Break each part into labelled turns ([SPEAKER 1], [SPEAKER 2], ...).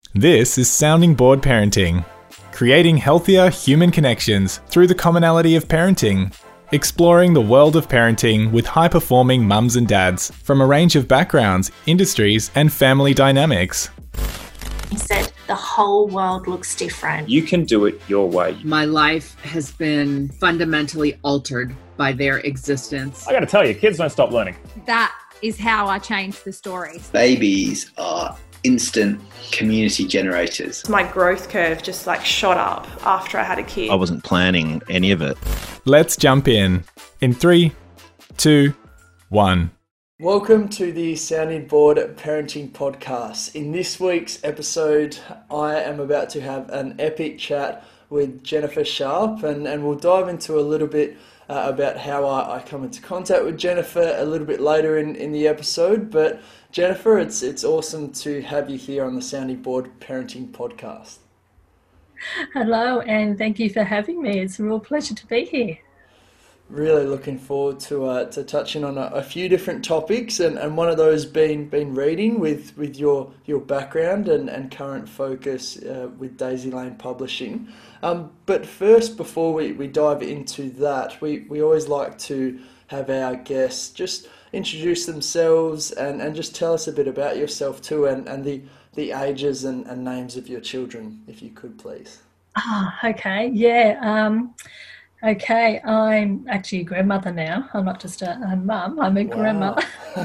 [SPEAKER 1] This is Sounding Board Parenting, creating healthier human connections through the commonality of parenting, exploring the world of parenting with high-performing mums and dads from a range of backgrounds, industries, and family dynamics.
[SPEAKER 2] He said, the whole world looks different.
[SPEAKER 3] You can do it your way.
[SPEAKER 4] My life has been fundamentally altered by their existence.
[SPEAKER 5] I got to tell you, kids don't stop learning.
[SPEAKER 6] That is how I changed the stories.
[SPEAKER 7] Babies are instant community generators.
[SPEAKER 8] My growth curve just shot up after I had a kid.
[SPEAKER 9] I wasn't planning any of it.
[SPEAKER 1] Let's jump in 3, 2, 1.
[SPEAKER 10] Welcome to the Sounding Board Parenting Podcast. In this week's episode, I am about to have an epic chat with Jennifer Sharp, and we'll dive into a little bit about how I come into contact with Jennifer a little bit later in the episode. But Jennifer, it's awesome to have you here on the Sounding Board Parenting Podcast.
[SPEAKER 11] Hello, and thank you for having me. It's a real pleasure to be here.
[SPEAKER 10] Really looking forward to touching on a few different topics, and one of those being reading with your background and current focus with Daisy Lane Publishing. But first, before we dive into that, we always like to have our guests just introduce themselves and just tell us a bit about yourself too, and the ages and names of your children, if you could, please.
[SPEAKER 11] Okay. Yeah. Okay, I'm actually a grandmother now. I'm not just a mum, I'm a grandmother.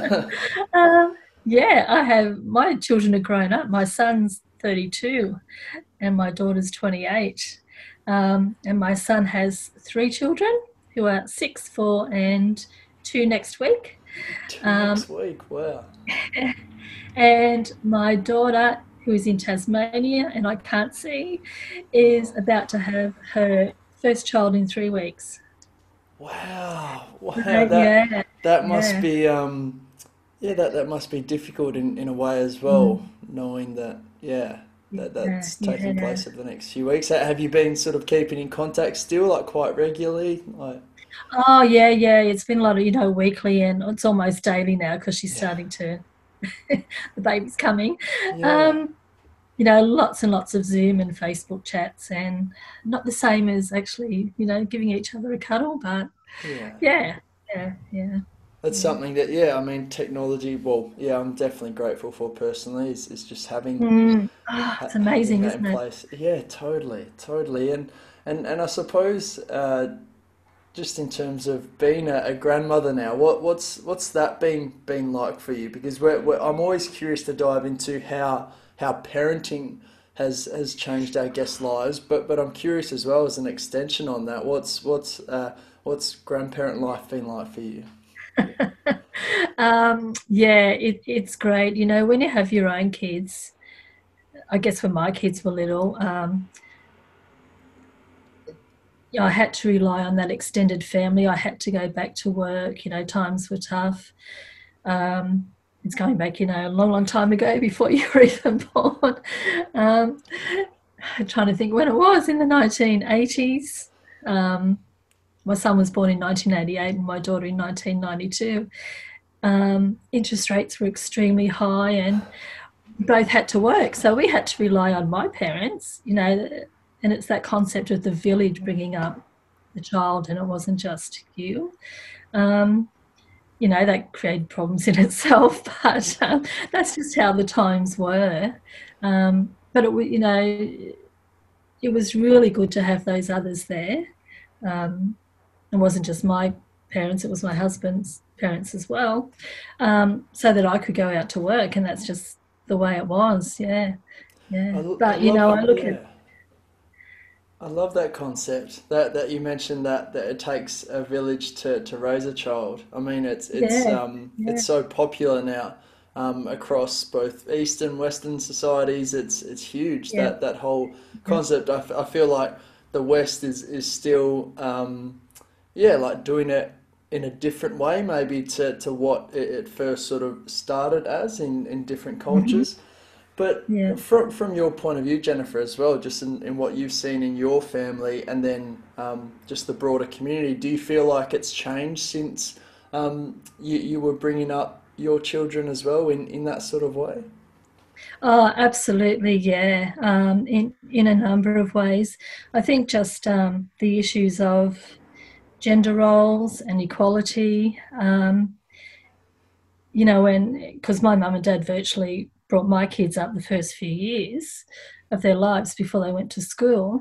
[SPEAKER 11] I have, my children are grown up. My son's 32 and my daughter's 28. And my son has 3 children who are 6, 4 and 2 next week.
[SPEAKER 10] 2 next week, wow.
[SPEAKER 11] And my daughter, who is in Tasmania and I can't see, is about to have her first child in 3 weeks.
[SPEAKER 10] Wow. That must be that must be difficult in a way as well, knowing that that's taking place over the next few weeks. Have you been sort of keeping in contact still, quite regularly?
[SPEAKER 11] Oh yeah, it's been a lot of weekly, and it's almost daily now because she's starting to the baby's coming. Lots and lots of Zoom and Facebook chats, and not the same as actually, giving each other a cuddle, but yeah.
[SPEAKER 10] That's something that, technology, I'm definitely grateful for personally, is just having
[SPEAKER 11] it's amazing, isn't it?
[SPEAKER 10] Place. Yeah, totally. And I suppose just in terms of being a grandmother now, what's that been like for you? Because I'm always curious to dive into how parenting has changed our guests' lives, but I'm curious as well, as an extension on that, what's grandparent life been like for you?
[SPEAKER 11] It's great. When you have your own kids, I guess when my kids were little, I had to rely on that extended family. I had to go back to work. Times were tough. It's going back, a long, long time ago before you were even born. I'm trying to think when it was, in the 1980s. My son was born in 1988 and my daughter in 1992. Interest rates were extremely high and both had to work. So we had to rely on my parents, and it's that concept of the village bringing up the child, and it wasn't just you. That created problems in itself, but that's just how the times were. But it was really good to have those others there. It wasn't just my parents, it was my husband's parents as well, so that I could go out to work, and that's just the way it was, yeah.
[SPEAKER 10] I love that concept that you mentioned, that it takes a village to raise a child. I mean, it's so popular now across both East and Western societies. It's huge, that whole concept. I feel like the West is still doing it in a different way, maybe to what it first sort of started as in different cultures. But from your point of view, Jennifer, as well, just in what you've seen in your family and then just the broader community, do you feel like it's changed since you were bringing up your children as well in that sort of way?
[SPEAKER 11] Oh, absolutely, yeah. In a number of ways, I think just the issues of gender roles and equality. Because my mum and dad virtually brought my kids up the first few years of their lives before they went to school,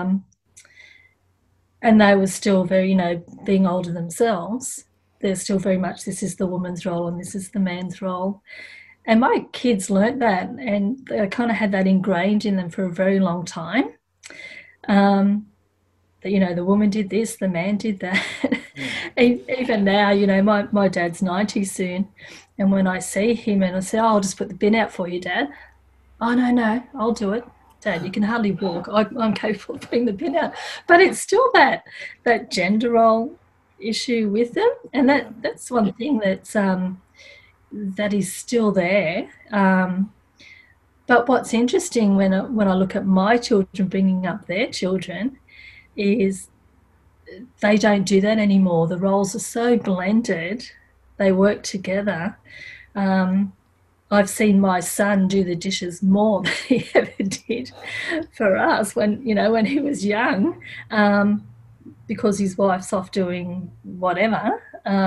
[SPEAKER 11] and they were still very, being older themselves. They're still very much, this is the woman's role and this is the man's role. And my kids learnt that, and they kind of had that ingrained in them for a very long time. That, the woman did this, the man did that. Even now, my dad's 90 soon. And when I see him and I say, I'll just put the bin out for you, Dad. Oh, no, I'll do it. Dad, you can hardly walk. I'm capable of putting the bin out. But it's still that gender role issue with them. And that's one thing that is still there. But what's interesting when I look at my children bringing up their children is they don't do that anymore. The roles are so blended. They work together. I've seen my son do the dishes more than he ever did for us when he was young, because his wife's off doing whatever.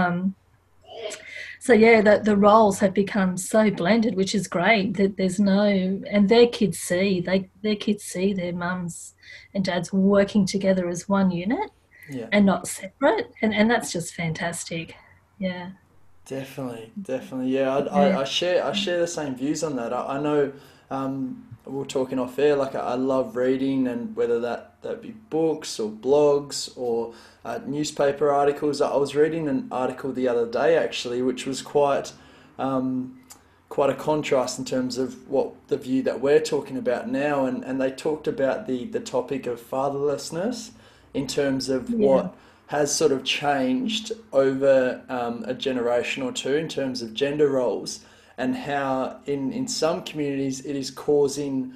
[SPEAKER 11] So yeah, the roles have become so blended, which is great. That there's and their kids see their mums and dads working together as one unit, and not separate, and that's just fantastic. Yeah,
[SPEAKER 10] definitely. Yeah, I share the same views on that. I know we were talking off air. Like I love reading, and whether that be books or blogs or newspaper articles. I was reading an article the other day actually, which was quite a contrast in terms of what the view that we're talking about now, and they talked about the topic of fatherlessness in terms of what has sort of changed over a generation or two in terms of gender roles, and how in some communities it is causing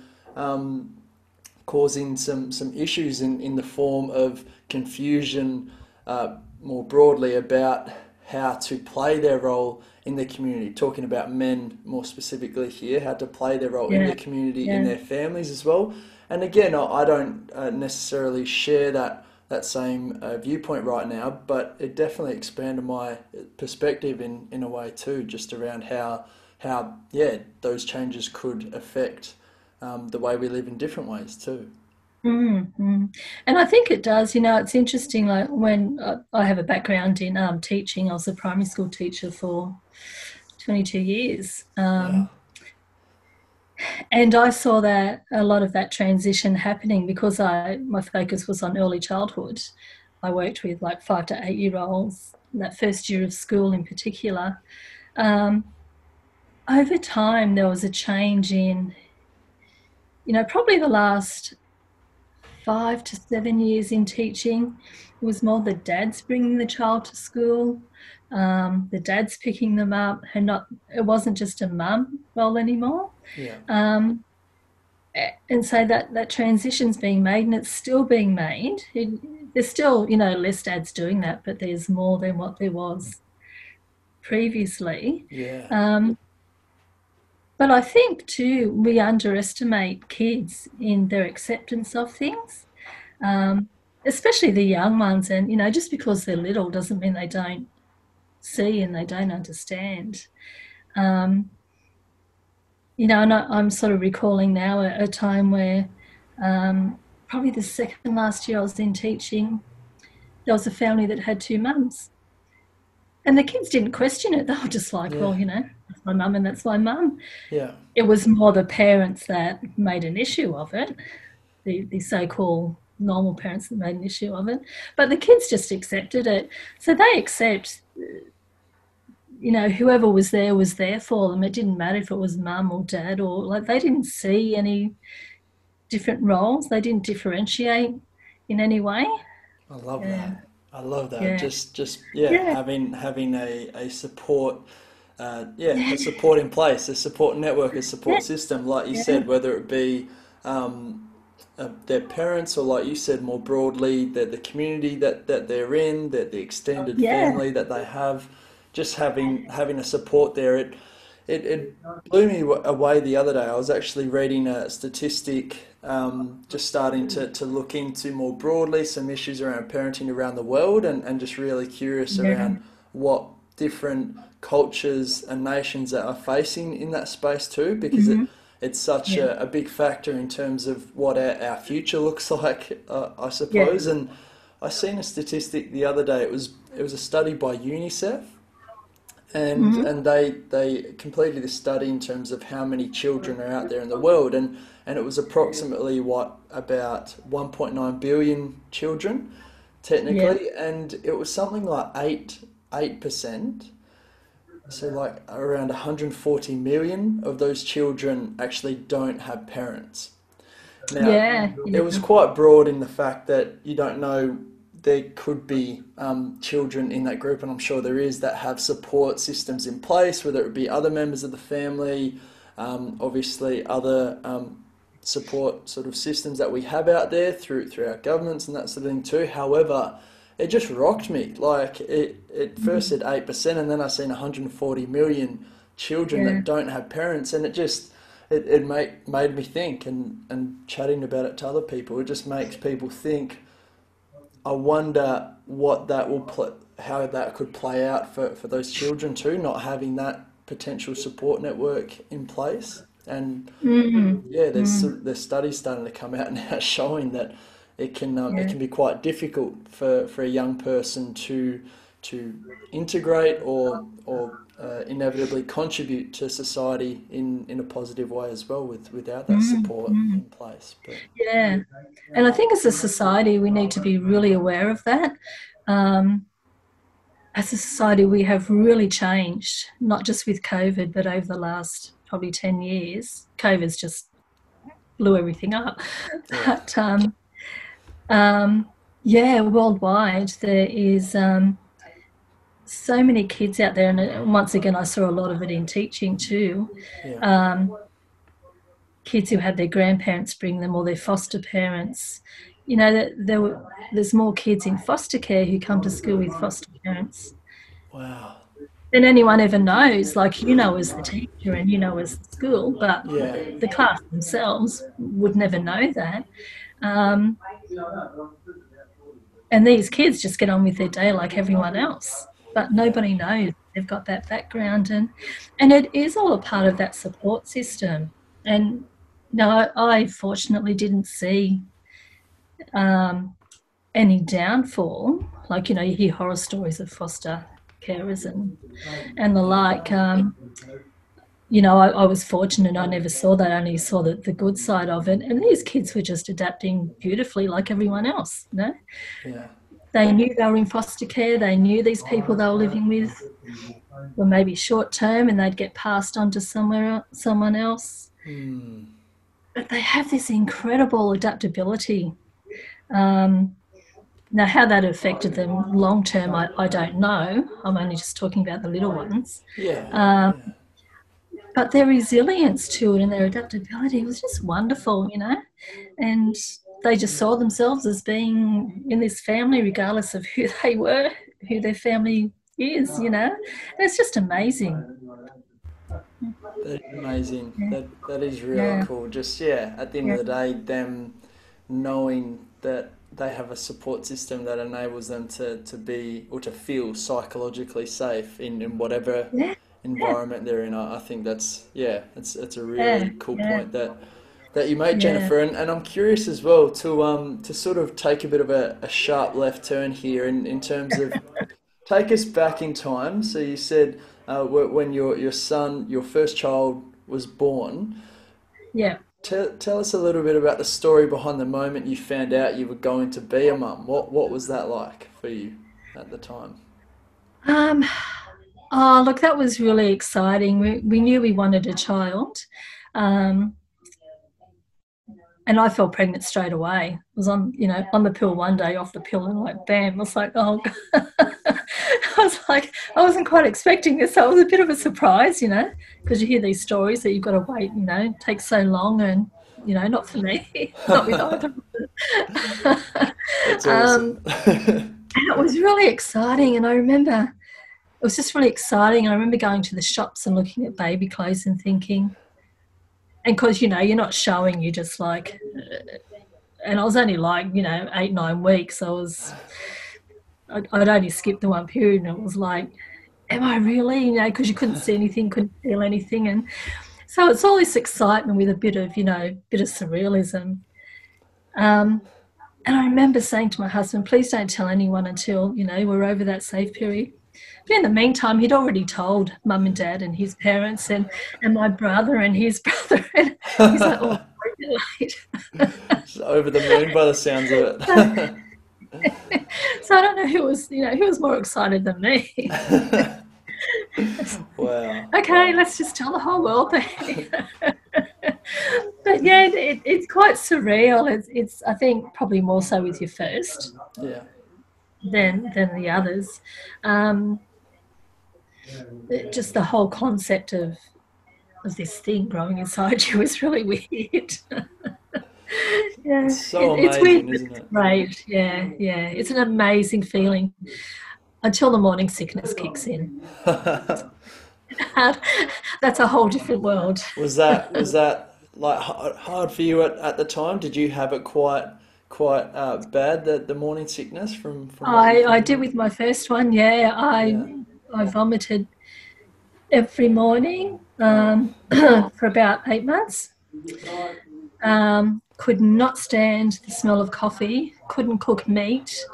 [SPEAKER 10] some issues in the form of confusion more broadly about how to play their role in the community, talking about men more specifically here, how to play their role in the community, in their families as well. And again, I don't necessarily share that same viewpoint right now, but it definitely expanded my perspective in a way too, just around how those changes could affect the way we live in different ways too.
[SPEAKER 11] Mm-hmm. And I think it does. It's interesting, like when I have a background in teaching. I was a primary school teacher for 22 years. And I saw that a lot of that transition happening because my focus was on early childhood. I worked with like 5 to 8 year olds, that first year of school in particular. Over time, there was a change in, probably the last 5 to 7 years in teaching. It was more the dads bringing the child to school, the dads picking them up, and it wasn't just a mum role anymore. And so that transition's being made, and it's still being made. There's still, less dads doing that, but there's more than what there was previously. But I think too, we underestimate kids in their acceptance of things, especially the young ones. And, just because they're little doesn't mean they don't see and they don't understand. And I'm sort of recalling now a time where probably the second last year I was in teaching, there was a family that had 2 mums. And the kids didn't question it. They were just like, well, that's my mum and that's my mum.
[SPEAKER 10] Yeah.
[SPEAKER 11] It was more the parents that made an issue of it, the so-called normal parents that made an issue of it. But the kids just accepted it. So they accept, whoever was there for them. It didn't matter if it was mum or dad, or like they didn't see any different roles. They didn't differentiate in any way.
[SPEAKER 10] I love that. I love that. Having a support, a support in place, a support network, a support system, like you said, whether it be their parents or, like you said, more broadly, the community that they're in, the extended family that they have, just having a support there. it blew me away the other day. I was actually reading a statistic, just starting to look into more broadly some issues around parenting around the world, and just really curious around what different cultures and nations that are facing in that space too, because it's such a big factor in terms of what our future looks like, I suppose. And I seen a statistic the other day. It was a study by UNICEF. And they completed this study in terms of how many children are out there in the world, and it was approximately about 1.9 billion children technically, and it was something like 8%. So like around 140 million of those children actually don't have parents. Now, it was quite broad in the fact that you don't know. There could be children in that group, and I'm sure there is, that have support systems in place, whether it be other members of the family, obviously other support sort of systems that we have out there through our governments and that sort of thing too. However, it just rocked me. Like it first said 8%, and then I seen 140 million children that don't have parents, and it made me think, and chatting about it to other people, it just makes people think. I wonder what that how that could play out for those children too, not having that potential support network in place. And there's studies starting to come out now showing that it can be quite difficult for a young person to integrate or inevitably contribute to society in a positive way as well, without that support in place. But
[SPEAKER 11] and I think as a society we need to be really aware of that. As a society we have really changed, not just with COVID, but over the last probably 10 years. COVID's just blew everything up. But worldwide there is so many kids out there, and once again I saw a lot of it in teaching too. Kids who had their grandparents bring them, or their foster parents. You know, there's more kids in foster care who come to school with foster parents.
[SPEAKER 10] Wow.
[SPEAKER 11] Than anyone ever knows. Like, as the teacher and as the school, but the class themselves would never know that. And these kids just get on with their day like everyone else. But nobody knows they've got that background, and it is all a part of that support system. And no, I fortunately didn't see any downfall. Like, you hear horror stories of foster carers and the like. I was fortunate. I never saw that. I only saw the good side of it. And these kids were just adapting beautifully like everyone else,
[SPEAKER 10] Yeah.
[SPEAKER 11] They knew they were in foster care. They knew these people they were living with were maybe short term, and they'd get passed on to someone else. But they have this incredible adaptability. Now, how that affected them long term, I don't know. I'm only just talking about the little ones. But their resilience to it and their adaptability was just wonderful, and they just saw themselves as being in this family regardless of who they were, who their family is, and it's just amazing.
[SPEAKER 10] That is amazing. That is really cool. Just, at the end of the day, them knowing that they have a support system that enables them to be, or to feel psychologically safe in whatever environment they're in. I think that's it's a really cool point that you made, Jennifer. And I'm curious as well to sort of take a bit of a sharp left turn here in terms of take us back in time. So you said when your son, your first child, was born. Tell us a little bit about the story behind the moment you found out you were going to be a mum. What was that like for you at the time?
[SPEAKER 11] Look, that was really exciting. We knew we wanted a child. And I fell pregnant straight away. I was on the pill one day, off the pill, and like, bam, I was like, oh, God. I wasn't quite expecting this. So it was a bit of a surprise, because you hear these stories that you've got to wait, it takes so long, and, not for me, not with either.
[SPEAKER 10] That's awesome.
[SPEAKER 11] And it was really exciting. And I remember was just really exciting. I remember going to the shops and looking at baby clothes and thinking, and because, you know, you're not showing, you just like, and I was only like, you know, 8-9 weeks. I'd only skipped the one period, and it was like, am I really? You know, because you couldn't see anything, couldn't feel anything. And so it's all this excitement with a bit of, you know, bit of surrealism. And I remember saying to my husband, please don't tell anyone until, you know, we're over that safe period. But in the meantime, he'd already told Mum and Dad and his parents and my brother and his brother. And he's like, oh, really late.
[SPEAKER 10] It's over the moon by the sounds of it.
[SPEAKER 11] So I don't know who was more excited than me.
[SPEAKER 10] Wow.
[SPEAKER 11] Okay, let's just tell the whole world that. But yeah, it's quite surreal. It's I think probably more so with your first.
[SPEAKER 10] Yeah.
[SPEAKER 11] Than the others. Just the whole concept of this thing growing inside you is really weird. Yeah,
[SPEAKER 10] it's so
[SPEAKER 11] it's
[SPEAKER 10] amazing,
[SPEAKER 11] weird,
[SPEAKER 10] isn't it?
[SPEAKER 11] Great, yeah. It's an amazing feeling until the morning sickness kicks in. That's a whole different world.
[SPEAKER 10] Was that like hard for you at the time? Did you have it quite bad, the morning sickness from
[SPEAKER 11] I did with my first one. Yeah, I vomited every morning for about 8 months. Could not stand the smell of coffee. Couldn't cook meat.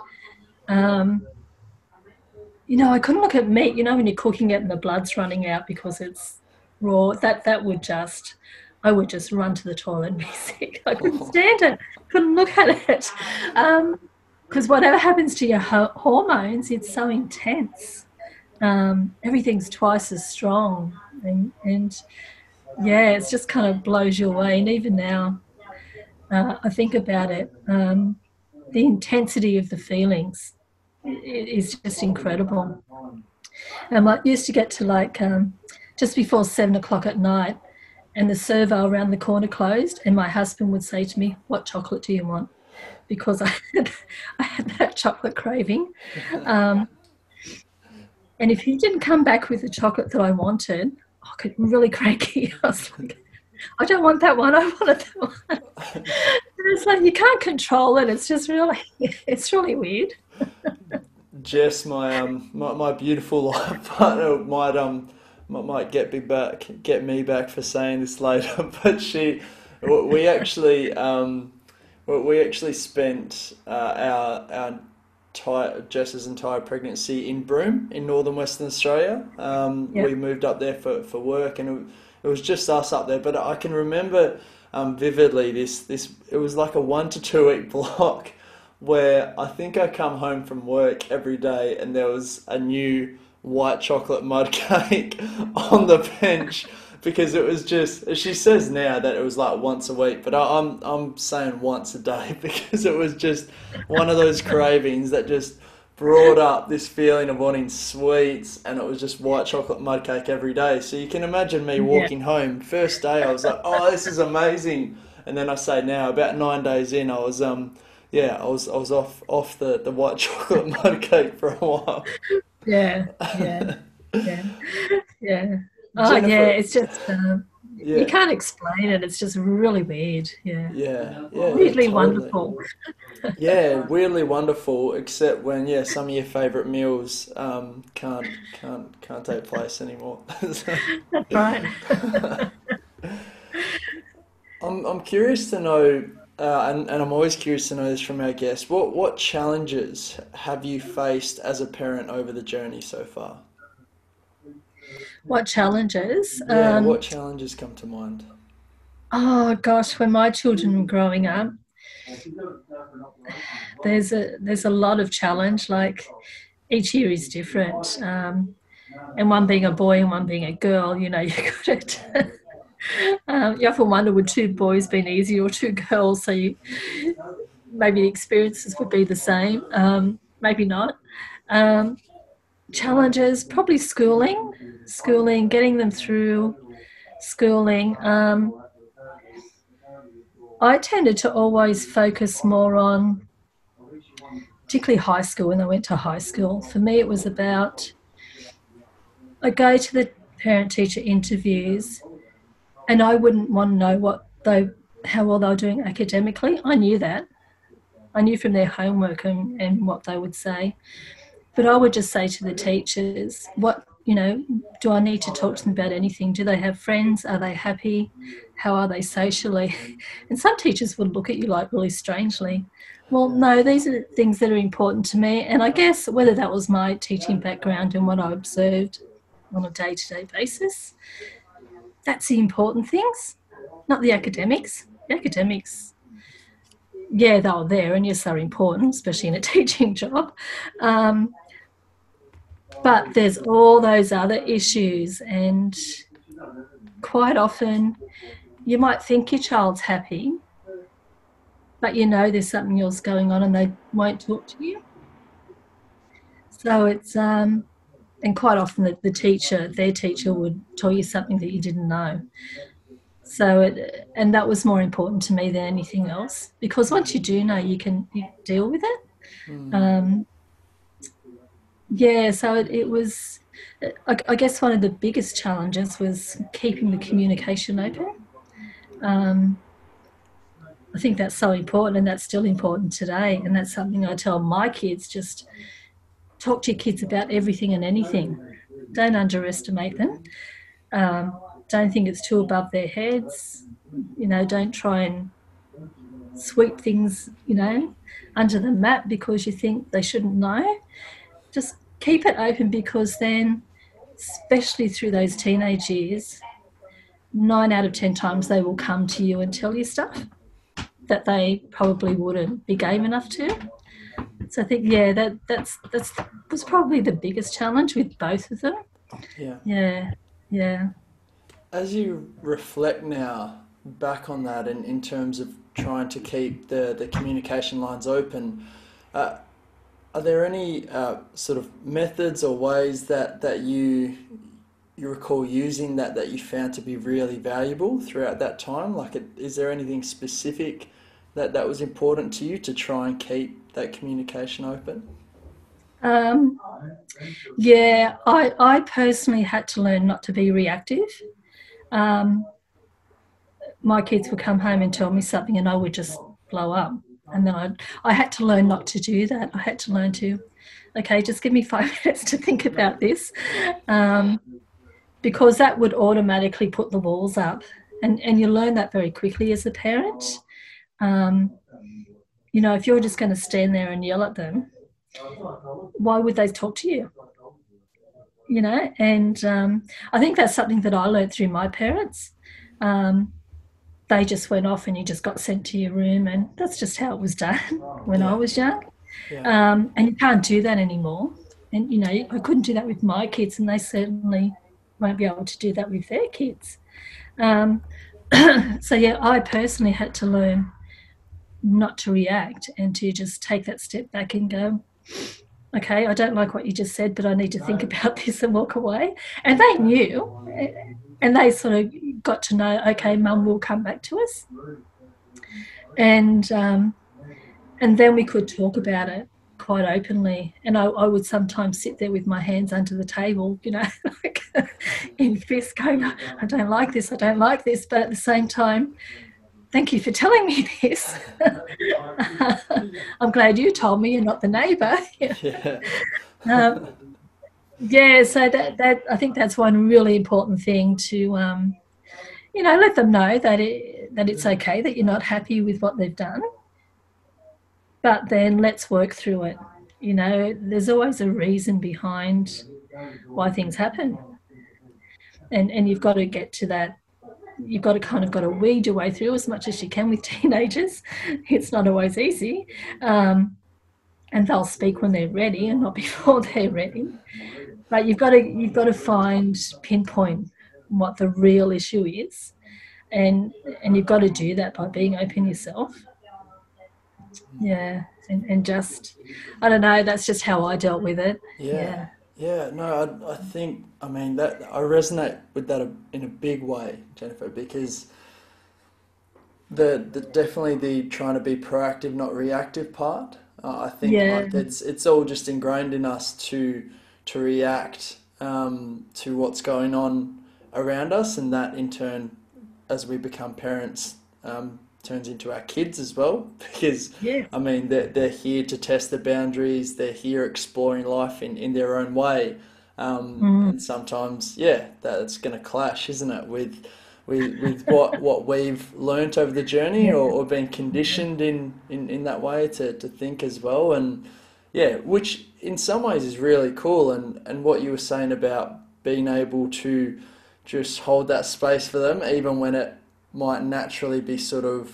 [SPEAKER 11] You know, I couldn't look at meat. You know, when you're cooking it and the blood's running out because it's raw. That would just, I would just run to the toilet and be sick. I couldn't stand it. Couldn't look at it. Because whatever happens to your hormones, it's so intense. Everything's twice as strong. And yeah, it just kind of blows you away. And even now, I think about it, the intensity of the feelings is just incredible. I used to get to like just before 7 o'clock at night, and the servo around the corner closed, and my husband would say to me, what chocolate do you want? Because I had that chocolate craving. And if he didn't come back with the chocolate that I wanted, I got really cranky. I was like, I don't want that one, I wanted that one. And it's like, you can't control it. It's just really, it's really weird.
[SPEAKER 10] Jess, my beautiful life partner might get me back for saying this later, but we actually spent our Jess's entire pregnancy in Broome in northern Western Australia. We moved up there for work, and it was just us up there. But I can remember vividly this. It was like a 1 to 2 week block where I think I come home from work every day and there was a new white chocolate mud cake on the bench, because it was just, she says now that it was like once a week, but I'm saying once a day, because it was just one of those cravings that just brought up this feeling of wanting sweets, and it was just white chocolate mud cake every day. So you can imagine me walking home, first day I was like, oh, this is amazing. And then I say now, about 9 days in, I was I was off the white chocolate mud cake for a while.
[SPEAKER 11] Yeah. Oh,
[SPEAKER 10] Jennifer,
[SPEAKER 11] yeah, it's just, you can't explain it. It's just really weird. Yeah. Weirdly
[SPEAKER 10] totally.
[SPEAKER 11] wonderful.
[SPEAKER 10] Yeah, weirdly wonderful, except when, some of your favourite meals can't take place anymore.
[SPEAKER 11] That's right.
[SPEAKER 10] I'm curious to know, and I'm always curious to know this from our guests, what challenges have you faced as a parent over the journey so far?
[SPEAKER 11] What challenges?
[SPEAKER 10] What challenges come to mind?
[SPEAKER 11] Oh gosh, when my children were growing up, there's a lot of challenge. Like each year is different, and one being a boy and one being a girl. You know, you got it. You often wonder, would 2 boys been easier or 2 girls? So maybe the experiences would be the same. Maybe not. Challenges, probably schooling, getting them through schooling. I tended to always focus more on, particularly high school, when I went to high school. For me, it was about I go to the parent-teacher interviews, and I wouldn't want to know how well they were doing academically. I knew that. I knew from their homework and what they would say. But I would just say to the teachers, do I need to talk to them about anything? Do they have friends? Are they happy? How are they socially? And some teachers would look at you like really strangely. Well, no, these are things that are important to me. And I guess whether that was my teaching background and what I observed on a day-to-day basis, that's the important things, not the academics. The academics, yeah, they were there, and yes, they're important, especially in a teaching job. But there's all those other issues, and quite often you might think your child's happy, but there's something else going on and they won't talk to you. So it's, and quite often their teacher would tell you something that you didn't know. So, and that was more important to me than anything else, because once you do know, you deal with it. So it was, I guess one of the biggest challenges was keeping the communication open. I think that's so important, and that's still important today. And that's something I tell my kids, just talk to your kids about everything and anything. Don't underestimate them. Don't think it's too above their heads. Don't try and sweep things, under the mat because you think they shouldn't know. Just keep it open, because then, especially through those teenage years, 9 out of 10 times they will come to you and tell you stuff that they probably wouldn't be game enough to. So I think, that was probably the biggest challenge with both of them. Yeah.
[SPEAKER 10] As you reflect now back on that, in terms of trying to keep the communication lines open, are there any sort of methods or ways that you recall using that you found to be really valuable throughout that time? Is there anything specific that was important to you to try and keep that communication open? I personally had to learn not to be reactive. My kids would come home and tell me something and I would just blow up. And then I had to learn not to do that. I had to learn to, just give me 5 minutes to think about this, because that would automatically put the walls up. And you learn that very quickly as a parent. If you're just going to stand there and yell at them, why would they talk to you? And I think that's something that I learned through my parents. They just went off and you just got sent to your room, and that's just how it was done when I was young. And you can't do that anymore. And, I couldn't do that with my kids, and they certainly won't be able to do that with their kids. I personally had to learn not to react and to just take that step back and go, okay, I don't like what you just said, but I need to think about this and walk away. And they knew, and they sort of got to know, okay, Mum will come back to us. And then we could talk about it quite openly. And I would sometimes sit there with my hands under the table, in fists going, I don't like this, but at the same time, thank you for telling me this. I'm glad you told me, you're not the neighbour. So that I think that's one really important thing to, let them know that it's okay that you're not happy with what they've done, but then let's work through it. There's always a reason behind why things happen, and you've got to get to that. You've got to weed your way through as much as you can with teenagers. It's not always easy. And they'll speak when they're ready and not before they're ready. But you've got to pinpoint what the real issue is. And you've got to do that by being open yourself. Yeah. And just, I don't know, that's just how I dealt with it. Yeah. No, I think, that I resonate with that in a big way, Jennifer, because the definitely the trying to be proactive, not reactive part. I think it's all just ingrained in us to react to what's going on around us, and that in turn, as we become parents, turns into our kids as well. Because I mean, they're here to test the boundaries. They're here exploring life in their own way, and sometimes, that's going to clash, isn't it, with what we've learnt over the journey, or been conditioned in that way to think as well. And which in some ways is really cool. And what you were saying about being able to just hold that space for them, even when it might naturally be sort of,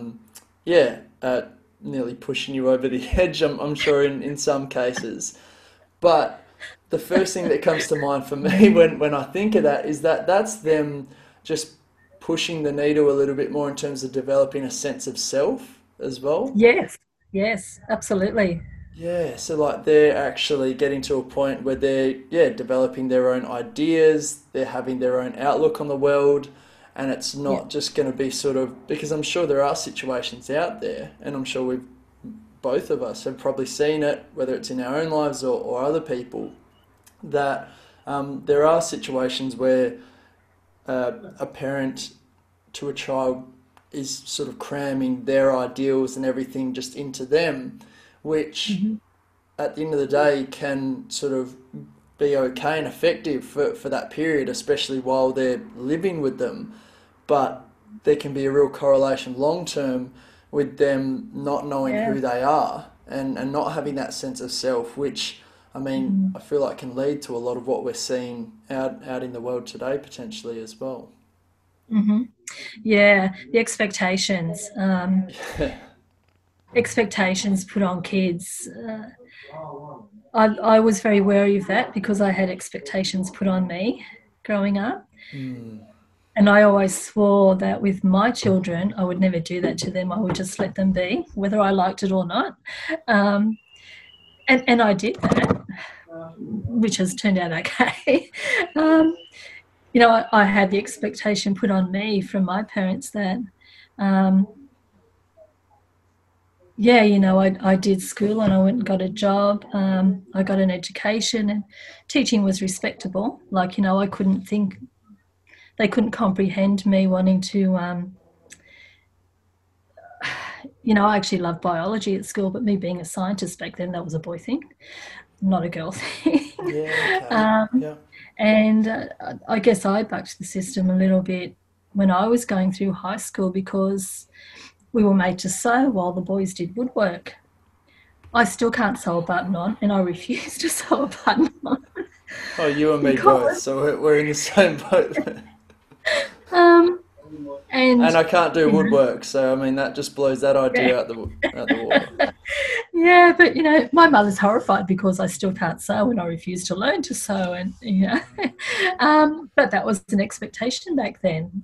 [SPEAKER 10] nearly pushing you over the edge, I'm sure in some cases. But the first thing that comes to mind for me when I think of that is that's them just pushing the needle a little bit more in terms of developing a sense of self as well.
[SPEAKER 11] Yes, absolutely.
[SPEAKER 10] Yeah, so like they're actually getting to a point where they're developing their own ideas, they're having their own outlook on the world, and it's not just going to be sort of, because I'm sure there are situations out there, and I'm sure both of us have probably seen it, whether it's in our own lives or other people, that there are situations where a parent to a child is sort of cramming their ideals and everything just into them, which at the end of the day can sort of be okay and effective for that period, especially while they're living with them. But there can be a real correlation long term with them not knowing who they are and not having that sense of self, which, I mean, I feel like can lead to a lot of what we're seeing out in the world today potentially as well.
[SPEAKER 11] Yeah, the expectations. Expectations put on kids. I was very wary of that because I had expectations put on me growing up. And I always swore that with my children, I would never do that to them. I would just let them be, whether I liked it or not. And I did that, which has turned out okay. I had the expectation put on me from my parents that, I did school and I went and got a job. I got an education, and teaching was respectable. Like, I couldn't think, they couldn't comprehend me wanting to, I actually loved biology at school, but me being a scientist back then, that was a boy thing, not a girl thing. And I guess I bucked the system a little bit when I was going through high school because we were made to sew while the boys did woodwork. I still can't sew a button on, and I refuse to sew a button on.
[SPEAKER 10] Oh, you and me both, so we're in the same boat. And I can't do woodwork, so I mean that just blows that idea out the water.
[SPEAKER 11] Yeah, but my mother's horrified because I still can't sew and I refuse to learn to sew, and but that was an expectation back then.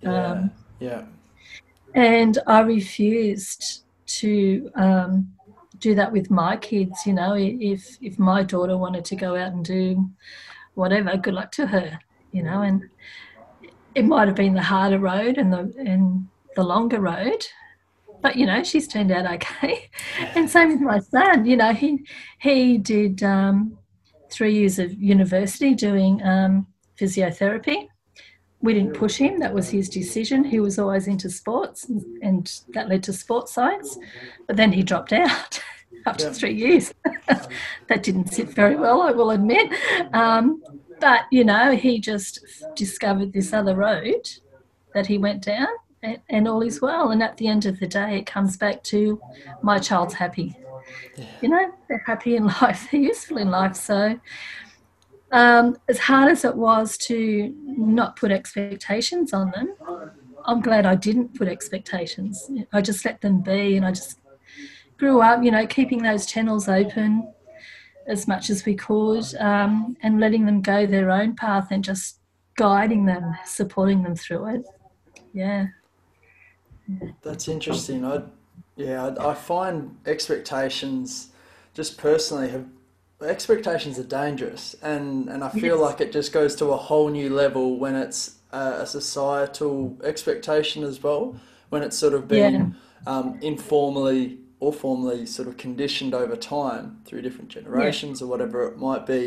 [SPEAKER 11] And I refused to do that with my kids. If my daughter wanted to go out and do whatever, good luck to her. And it might have been the harder road and the longer road, but she's turned out okay. And same with my son. He did 3 years of university doing physiotherapy. We didn't push him. That was his decision. He was always into sports, and that led to sports science. But then he dropped out after 3 years. That didn't sit very well, I will admit. But, he just discovered this other road that he went down, and all is well. And at the end of the day, it comes back to my child's happy. They're happy in life. They're useful in life. So as hard as it was to not put expectations on them, I'm glad I didn't put expectations. I just let them be, and I just grew up, keeping those channels open as much as we could, and letting them go their own path and just guiding them, supporting them through it. Yeah.
[SPEAKER 10] That's interesting. I find expectations, just personally, expectations are dangerous, and I feel like it just goes to a whole new level when it's a societal expectation as well, when it's sort of been informally or formally sort of conditioned over time through different generations or whatever it might be.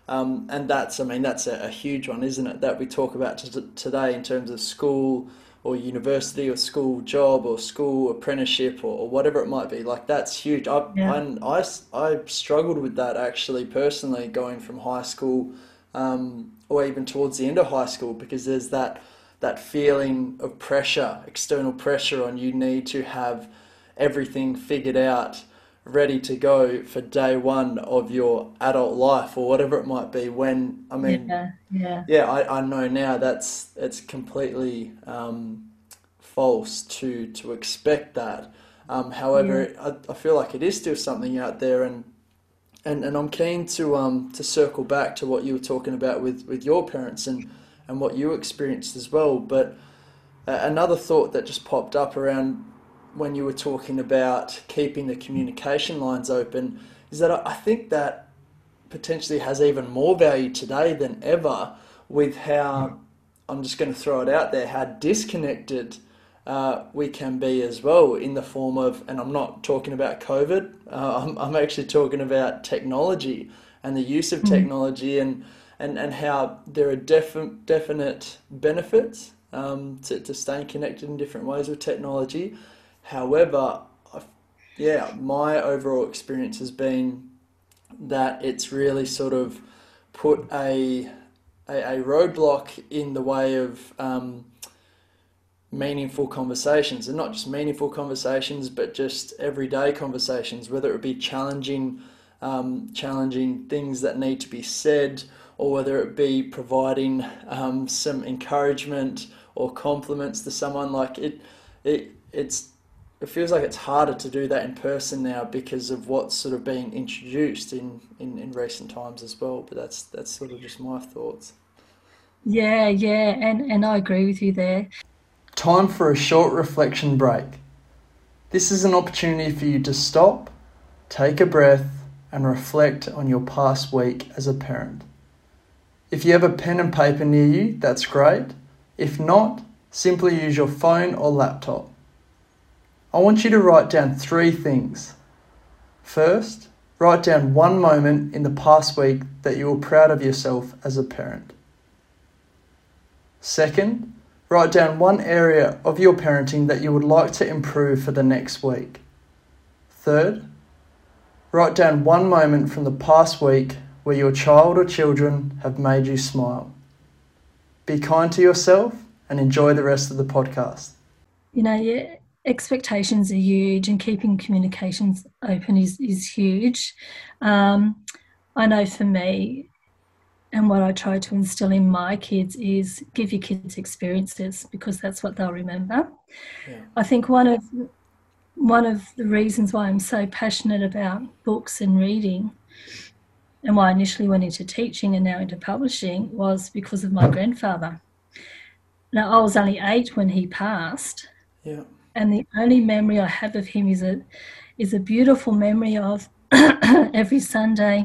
[SPEAKER 10] And that's a huge one, isn't it, that we talk about today in terms of school or university or school job or school apprenticeship or whatever it might be. Like, that's huge. I struggled with that actually personally, going from high school or even towards the end of high school, because there's that feeling of pressure, external pressure on you need to have everything figured out, ready to go for day one of your adult life or whatever it might be. When I know now it's completely false to expect that. However, I feel like it is still something out there, and I'm keen to circle back to what you were talking about with your parents and what you experienced as well. But another thought that just popped up around when you were talking about keeping the communication lines open is that I think that potentially has even more value today than ever, with how, I'm just going to throw it out there, how disconnected we can be as well, in the form of, and I'm not talking about COVID, I'm actually talking about technology and the use of technology, and how there are definite benefits to staying connected in different ways with technology. However, my overall experience has been that it's really sort of put a roadblock in the way of meaningful conversations, and not just meaningful conversations, but just everyday conversations, whether it be challenging things that need to be said, or whether it be providing some encouragement or compliments to someone. Like, it feels like it's harder to do that in person now because of what's sort of being introduced in recent times as well. But that's sort of just my thoughts.
[SPEAKER 11] Yeah, and I agree with you there.
[SPEAKER 10] Time for a short reflection break. This is an opportunity for you to stop, take a breath, and reflect on your past week as a parent. If you have a pen and paper near you, that's great. If not, simply use your phone or laptop. I want you to write down 3 things. First, write down one moment in the past week that you were proud of yourself as a parent. Second, write down one area of your parenting that you would like to improve for the next week. Third, write down one moment from the past week where your child or children have made you smile. Be kind to yourself and enjoy the rest of the podcast.
[SPEAKER 11] Expectations are huge, and keeping communications open is huge. I know for me, and what I try to instill in my kids is give your kids experiences, because that's what they'll remember. Yeah. I think one of the reasons why I'm so passionate about books and reading, and why I initially went into teaching and now into publishing, was because of my grandfather. Now, I was only 8 when he passed. Yeah. And the only memory I have of him is a beautiful memory of every Sunday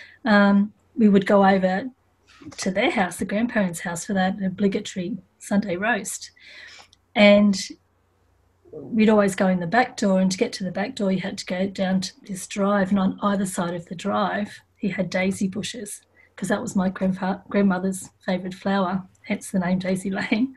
[SPEAKER 11] we would go over to their house, the grandparents' house, for that obligatory Sunday roast. And we'd always go in the back door, and to get to the back door you had to go down to this drive, and on either side of the drive he had daisy bushes, because that was my grandmother's favourite flower, hence the name Daisy Lane.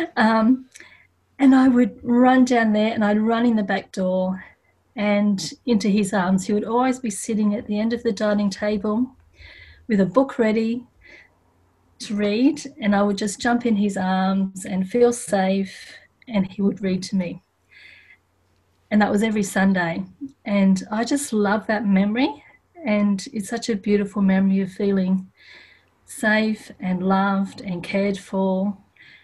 [SPEAKER 11] And I would run down there, and I'd run in the back door and into his arms. He would always be sitting at the end of the dining table with a book ready to read, and I would just jump in his arms and feel safe, and he would read to me. And that was every Sunday. And I just love that memory, and it's such a beautiful memory of feeling safe and loved and cared for.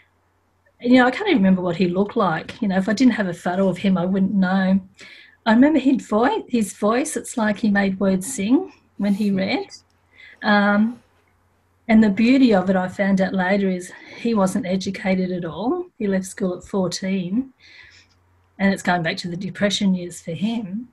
[SPEAKER 11] I can't even remember what he looked like. If I didn't have a photo of him, I wouldn't know. I remember his voice. It's like he made words sing when he read. And the beauty of it, I found out later, is he wasn't educated at all. He left school at 14, and it's going back to the depression years for him.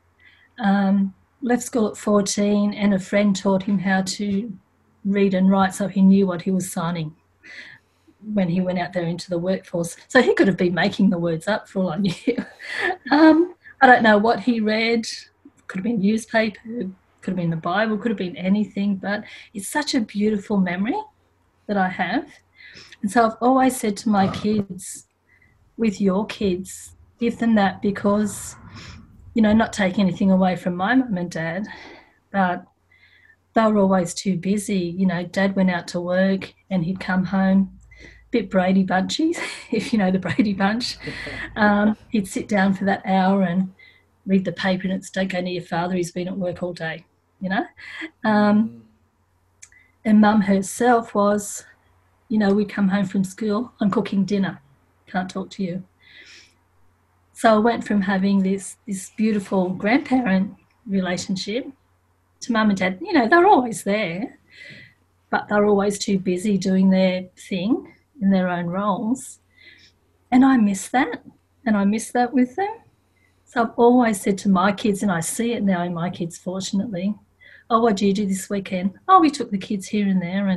[SPEAKER 11] Left school at 14, and a friend taught him how to read and write, so he knew what he was signing when he went out there into the workforce. So he could have been making the words up for all I knew. I don't know what he read. Could have been newspaper, could could have been the Bible, could have been anything, but it's such a beautiful memory that I have. And so I've always said to my kids, with your kids, give them that, because, you know, not taking anything away from my mum and dad, but they were always too busy. You know, Dad went out to work and he'd come home, a bit Brady Bunchy, if you know the Brady Bunch. He'd sit down for that hour and read the paper, and it's, don't go near your father, he's been at work all day, you know. And Mum herself was, you know, we'd come home from school, I'm cooking dinner, can't talk to you. So I went from having this beautiful grandparent relationship to Mum and Dad. You know, they're always there, but they're always too busy doing their thing in their own roles. And I miss that, and I miss that with them. So I've always said to my kids, and I see it now in my kids, fortunately, oh, what did you do this weekend? Oh, we took the kids here and there.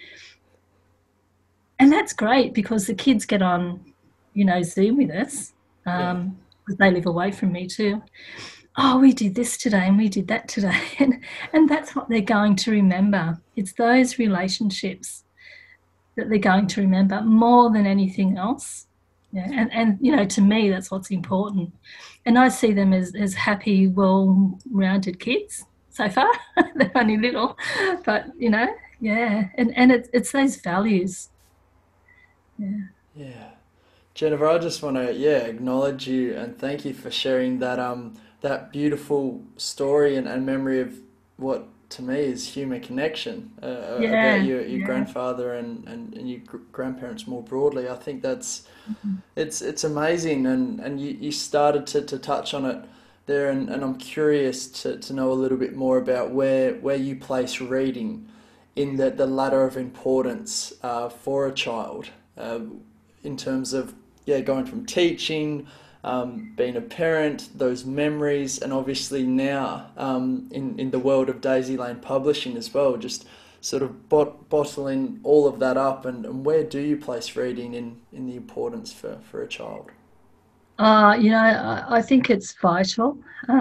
[SPEAKER 11] And that's great, because the kids get on, you know, Zoom with us, because they live away from me too. Oh, we did this today and we did that today. And that's what they're going to remember. It's those relationships that they're going to remember more than anything else. Yeah, and you know, to me, that's what's important. And I see them as happy, well-rounded kids so far. They're only little, but, you know, yeah. And it's those values. Yeah.
[SPEAKER 10] Yeah. Jennifer, I just want to, acknowledge you and thank you for sharing that beautiful story and memory of what to me is human connection, about your grandfather and your grandparents more broadly. I think that's it's amazing, and you started to touch on it there, and I'm curious to know a little bit more about where you place reading in the ladder of importance for a child, in terms of going from teaching, being a parent, those memories, and obviously now in the world of Daisy Lane Publishing as well, just sort of bottling all of that up, and where do you place reading in the importance for a child?
[SPEAKER 11] You know, I think it's vital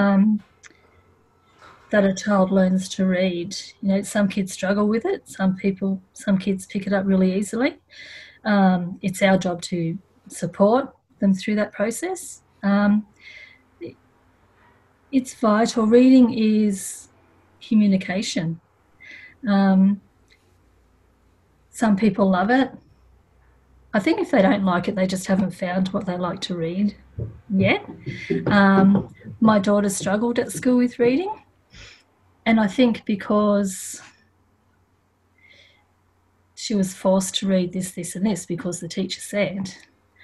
[SPEAKER 11] that a child learns to read. You know, some kids struggle with it, some kids pick it up really easily. It's our job to support them through that process. It's vital. Reading is communication. Some people love it. I think if they don't like it, they just haven't found what they like to read yet. My daughter struggled at school with reading, and I think because she was forced to read this, this and this because the teacher said.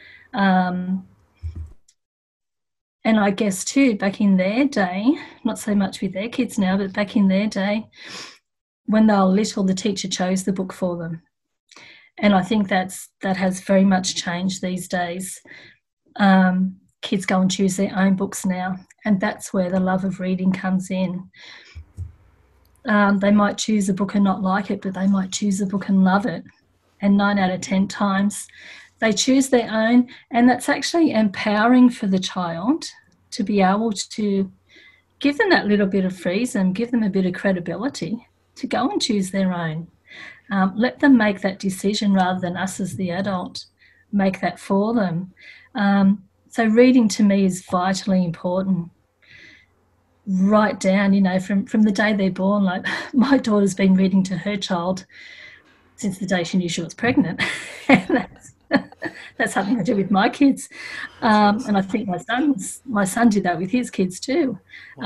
[SPEAKER 11] And I guess too, back in their day, not so much with their kids now, but back in their day, when they were little, the teacher chose the book for them. And I think that has very much changed these days. Kids go and choose their own books now, and that's where the love of reading comes in. They might choose a book and not like it, but they might choose a book and love it. And 9 out of 10 times, they choose their own, and that's actually empowering for the child to be able to give them that little bit of freedom, give them a bit of credibility to go and choose their own. Let them make that decision rather than us as the adult make that for them. So reading to me is vitally important. Right down, you know, from the day they're born. Like my daughter's been reading to her child since the day she knew she was pregnant. And that's something I do with my kids. And I think my son did that with his kids too.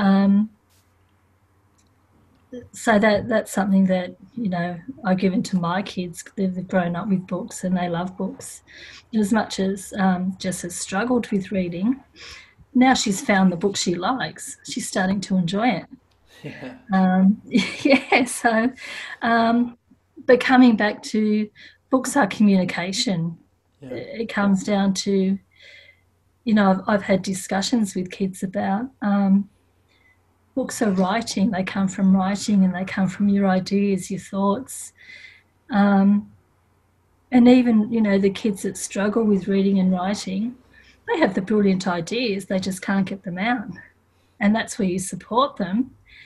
[SPEAKER 11] So that's something that, you know, I've given to my kids. They've grown up with books and they love books. And as much as Jess has struggled with reading, now she's found the book she likes. She's starting to enjoy it. Yeah. So, but coming back to books are communication. Yeah. It comes down to, you know, I've had discussions with kids about books are writing. They come from writing, and they come from your ideas, your thoughts. And even, you know, the kids that struggle with reading and writing, they have the brilliant ideas, they just can't get them out. And that's where you support them.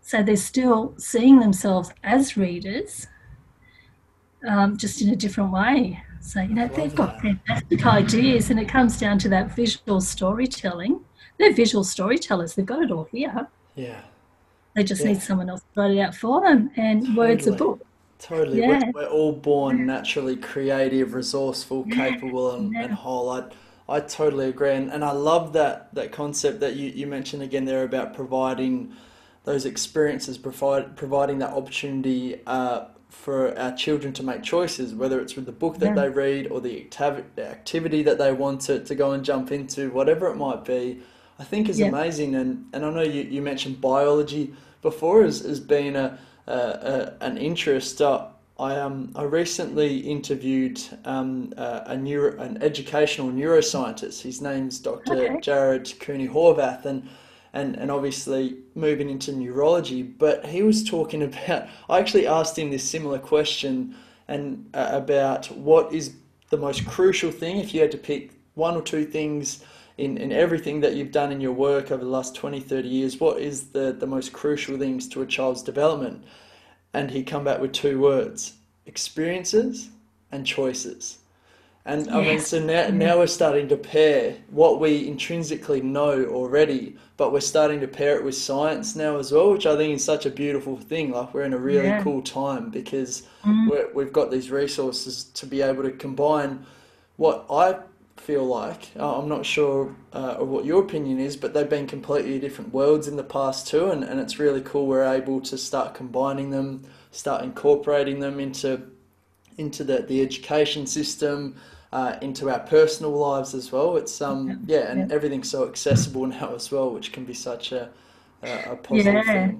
[SPEAKER 11] So they're still seeing themselves as readers, just in a different way. So, they've got fantastic ideas, and it comes down to that visual storytelling. They're visual storytellers. They've got it all here.
[SPEAKER 10] Yeah.
[SPEAKER 11] They just need someone else to write it out for them, and words are book.
[SPEAKER 10] Totally.
[SPEAKER 11] Yeah.
[SPEAKER 10] We're all born naturally creative, resourceful, capable, and whole. I totally agree. And I love that concept that you mentioned again there about providing those experiences, providing that opportunity for our children to make choices, whether it's with the book that they read or the activity that they want to go and jump into, whatever it might be, I think is amazing. And I know you mentioned biology before as being an interest. I recently interviewed an educational neuroscientist. His name's Dr. Jared Cooney-Horvath, and obviously moving into neurology. But he was talking about, I actually asked him this similar question and about what is the most crucial thing if you had to pick one or two things in everything that you've done in your work over the last 20, 30 years, what is the most crucial things to a child's development? And he come back with two words: experiences and choices. And I mean, so now we're starting to pair what we intrinsically know already, but we're starting to pair it with science now as well, which I think is such a beautiful thing. Like, we're in a really cool time because we've got these resources to be able to combine what I feel like, I'm not sure of what your opinion is, but they've been completely different worlds in the past too, and it's really cool we're able to start combining them, start incorporating them into the education system, into our personal lives as well. It's and everything's so accessible now as well, which can be such a positive thing.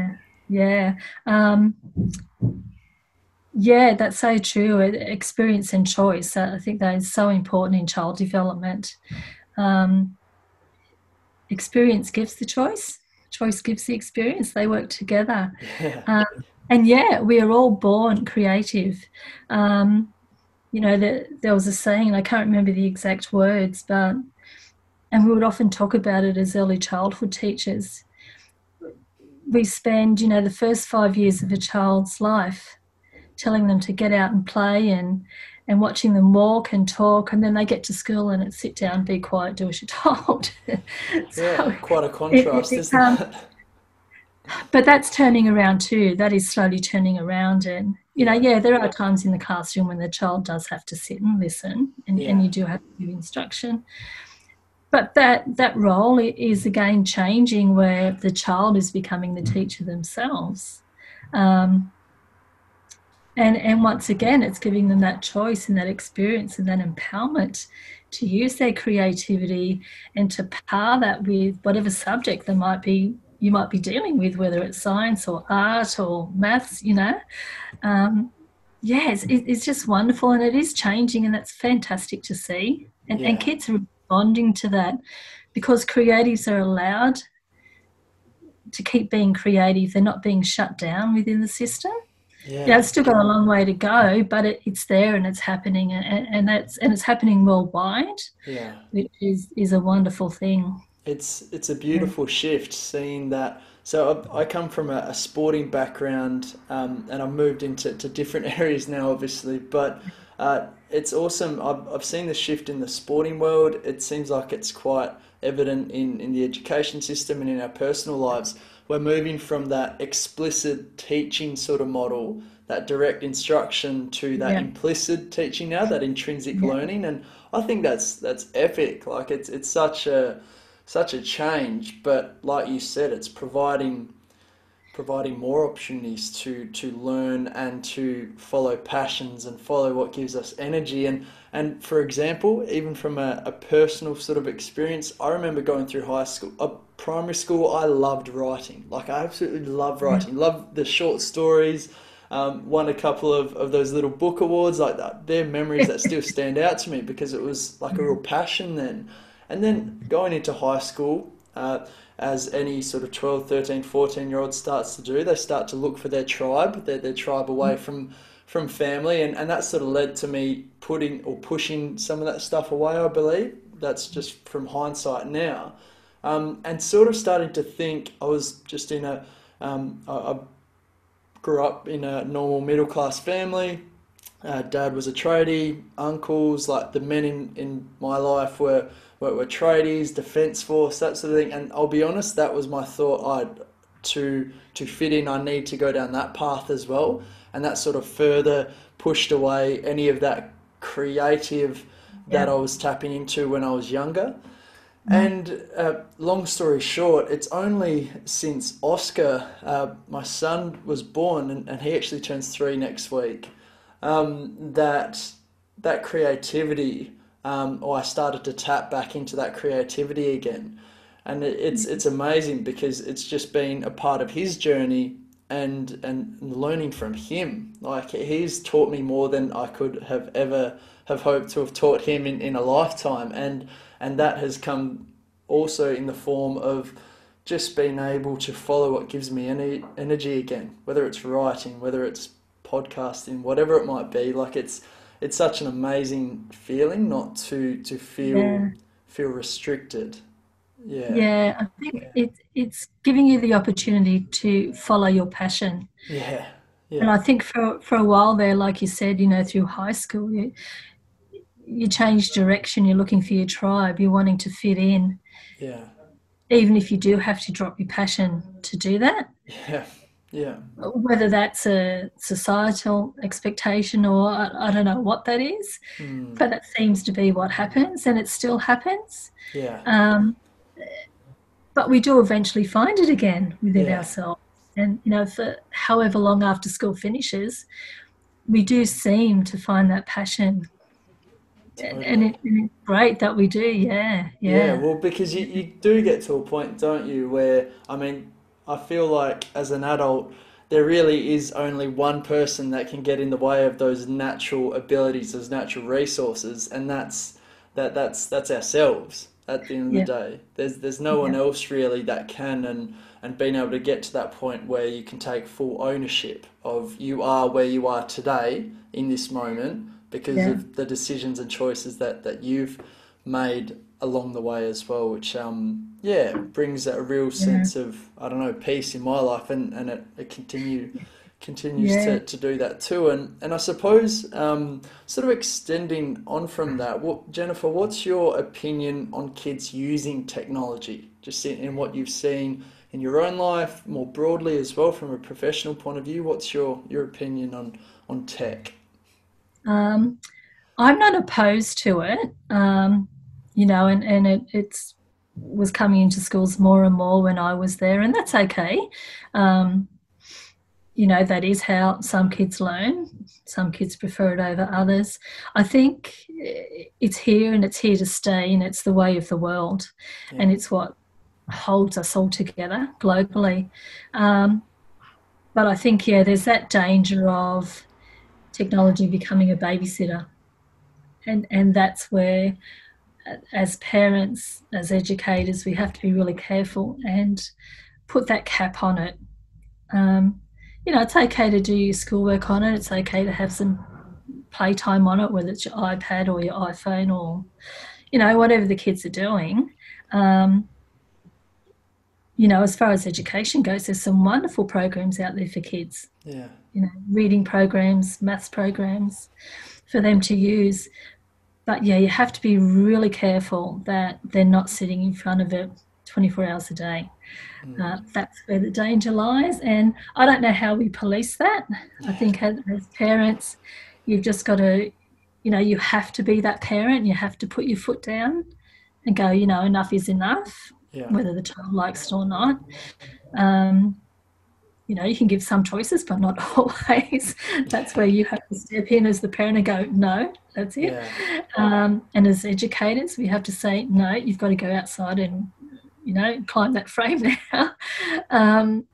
[SPEAKER 11] Yeah, that's so true. Experience and choice, I think that is so important in child development. Experience gives the choice gives the experience. They work together. And we are all born creative. There was a saying, I can't remember the exact words, and we would often talk about it as early childhood teachers. We spend, the first 5 years of a child's life telling them to get out and play and watching them walk and talk, and then they get to school and it's sit down, be quiet, do as you're told.
[SPEAKER 10] Quite a contrast, isn't it?
[SPEAKER 11] But that's turning around too. That is slowly turning around, and there are times in the classroom when the child does have to sit and listen, and you do have to give instruction. But that role is again changing, where the child is becoming the teacher themselves. And once again, it's giving them that choice and that experience and that empowerment to use their creativity and to pair that with whatever subject you might be dealing with, whether it's science or art or maths, it's just wonderful, and it is changing, and that's fantastic to see. And kids are responding to that because creatives are allowed to keep being creative. They're not being shut down within the system. It's still got a long way to go, but it's there and it's happening, and it's happening worldwide, which is a wonderful thing.
[SPEAKER 10] It's a beautiful shift seeing that. So I come from a sporting background, and I've moved into different areas now, obviously, but it's awesome. I've seen the shift in the sporting world. It seems like it's quite evident in the education system and in our personal lives. We're moving from that explicit teaching sort of model, that direct instruction, to that implicit teaching now, that intrinsic learning, and I think that's epic. Like, it's such a change, but like you said, it's providing more opportunities to learn and to follow passions and follow what gives us energy. And for example, even from a personal sort of experience, I remember going through primary school, I loved writing. Like, I absolutely love writing. Love the short stories. Won a couple of those little book awards. Like that. They're memories that still stand out to me because it was like a real passion then. And then going into high school, as any sort of 12, 13, 14-year-old starts to do, they start to look for their tribe, their tribe away from family. And that sort of led to me pushing some of that stuff away, I believe. That's just from hindsight now. And sort of starting to think, I was just in a I grew up in a normal middle class family. Dad was a tradie. Uncles, like the men in my life were tradies, defence force, that sort of thing. And I'll be honest, that was my thought. To fit in, I need to go down that path as well. And that sort of further pushed away any of that creative that I was tapping into when I was younger. And long story short, it's only since Oscar, my son, was born, and he actually turns 3 next week, that creativity, or I started to tap back into that creativity again. And it's amazing because it's just been a part of his journey and learning from him. Like, he's taught me more than I could have ever have hoped to have taught him in a lifetime. And that has come also in the form of just being able to follow what gives me energy again, whether it's writing, whether it's podcasting, whatever it might be. Like, it's such an amazing feeling not to feel restricted.
[SPEAKER 11] Yeah, I think it's giving you the opportunity to follow your passion.
[SPEAKER 10] Yeah.
[SPEAKER 11] And I think for a while there, like you said, through high school, you change direction, you're looking for your tribe, you're wanting to fit in.
[SPEAKER 10] Yeah.
[SPEAKER 11] Even if you do have to drop your passion to do that.
[SPEAKER 10] Yeah.
[SPEAKER 11] Whether that's a societal expectation or I don't know what that is, but that seems to be what happens, and it still happens.
[SPEAKER 10] Yeah.
[SPEAKER 11] But we do eventually find it again within ourselves. And, for however long after school finishes, we do seem to find that passion. Totally. And it's great that we do, yeah.
[SPEAKER 10] Well, because you do get to a point, don't you, where, I feel like as an adult, there really is only one person that can get in the way of those natural abilities, those natural resources, and that's ourselves. At the end of the day, there's no one else really that can, and being able to get to that point where you can take full ownership of you are where you are today in this moment because of the decisions and choices that you've made along the way as well, which brings a real sense of, I don't know, peace in my life, and it continues to do that too. And I suppose sort of extending on from that, Jennifer, what's your opinion on kids using technology, just in what you've seen in your own life, more broadly as well from a professional point of view? What's your opinion on tech?
[SPEAKER 11] I'm not opposed to it, and it was coming into schools more and more when I was there, and that's okay. That is how some kids learn. Some kids prefer it over others. I think it's here and it's here to stay, and it's the way of the world, and it's what holds us all together globally. But I think, there's that danger of technology becoming a babysitter. And that's where, as parents, as educators, we have to be really careful and put that cap on it. It's okay to do your schoolwork on it. It's okay to have some playtime on it, whether it's your iPad or your iPhone or, whatever the kids are doing. As far as education goes, there's some wonderful programs out there for kids.
[SPEAKER 10] Yeah.
[SPEAKER 11] Reading programs, maths programs for them to use. But, you have to be really careful that they're not sitting in front of it 24 hours a day. That's where the danger lies, and I don't know how we police that. I think as parents, you've just got to, you have to be that parent. You have to put your foot down and go, enough is enough, whether the child likes it or not. You can give some choices, but not always. That's where you have to step in as the parent and go, no, that's it. And as educators, we have to say, no, you've got to go outside and climb that frame now. And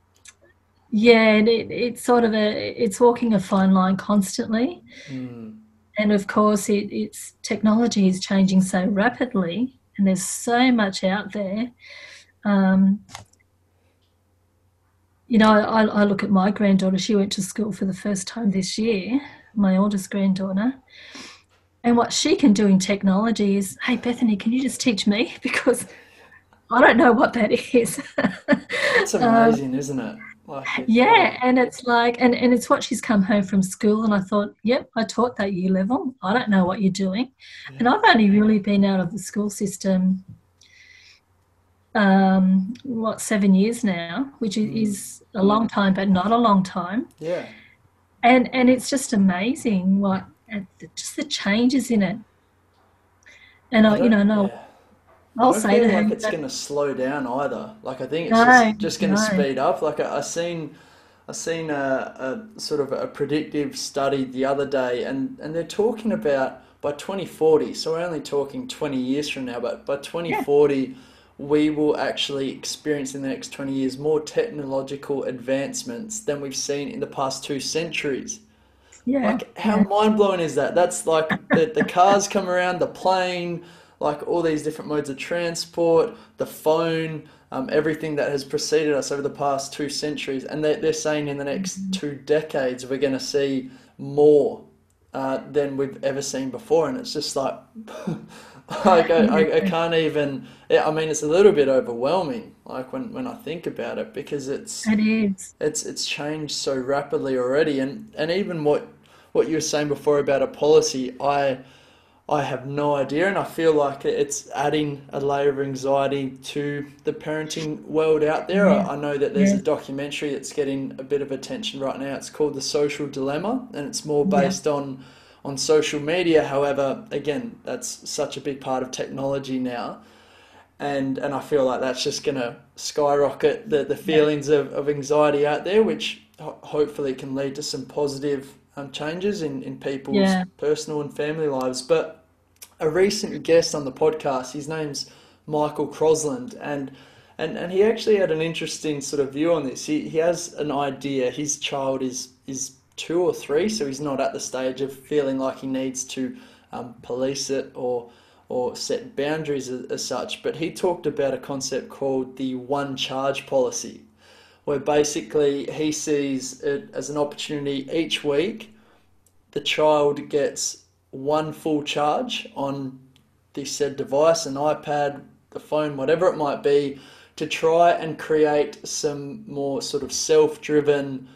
[SPEAKER 11] it's sort of it's walking a fine line constantly. And of course, it's technology is changing so rapidly, and there's so much out there. I look at my granddaughter. She went to school for the first time this year, my oldest granddaughter. And what she can do in technology is, hey, Bethany, can you just teach me? Because I don't know what that is.
[SPEAKER 10] It's amazing, isn't it?
[SPEAKER 11] Yeah, and it's like, and it's what she's come home from school, and I thought, yep, I taught that year level. I don't know what you're doing.
[SPEAKER 10] Yeah.
[SPEAKER 11] And I've only really been out of the school system, 7 years now, which is a long time, but not a long time.
[SPEAKER 10] Yeah.
[SPEAKER 11] And it's just amazing just the changes in it. And I'll say to her,
[SPEAKER 10] I don't feel like it's going to slow down either. Like, I think it's just going to speed up. Like, I seen a sort of a predictive study the other day, and they're talking about by 2040, so we're only talking 20 years from now, but by 2040, we will actually experience in the next 20 years more technological advancements than we've seen in the past 2 centuries.
[SPEAKER 11] Yeah.
[SPEAKER 10] Like, how mind-blowing is that? That's like the cars come around, the plane, like all these different modes of transport, the phone, everything that has preceded us over the past 2 centuries. And they're saying in the next 2 decades, we're going to see more than we've ever seen before. And it's just like, I can't even, I mean, it's a little bit overwhelming, like when I think about it, because it's changed so rapidly already. And even what you were saying before about a policy, I have no idea, and I feel like it's adding a layer of anxiety to the parenting world out there. I know that there's a documentary that's getting a bit of attention right now. It's called The Social Dilemma, and it's more based on social media. However, again, that's such a big part of technology now, and I feel like that's just going to skyrocket the feelings of anxiety out there, which hopefully can lead to some positive changes in people's personal and family lives. But a recent guest on the podcast, his name's Michael Crosland, and he actually had an interesting sort of view on this. He has an idea. His child is 2 or 3, so he's not at the stage of feeling like he needs to police it or set boundaries as such. But he talked about a concept called the one charge policy, where basically he sees it as an opportunity each week. The child gets 1 full charge on the said device, an iPad, the phone, whatever it might be, to try and create some more sort of self-driven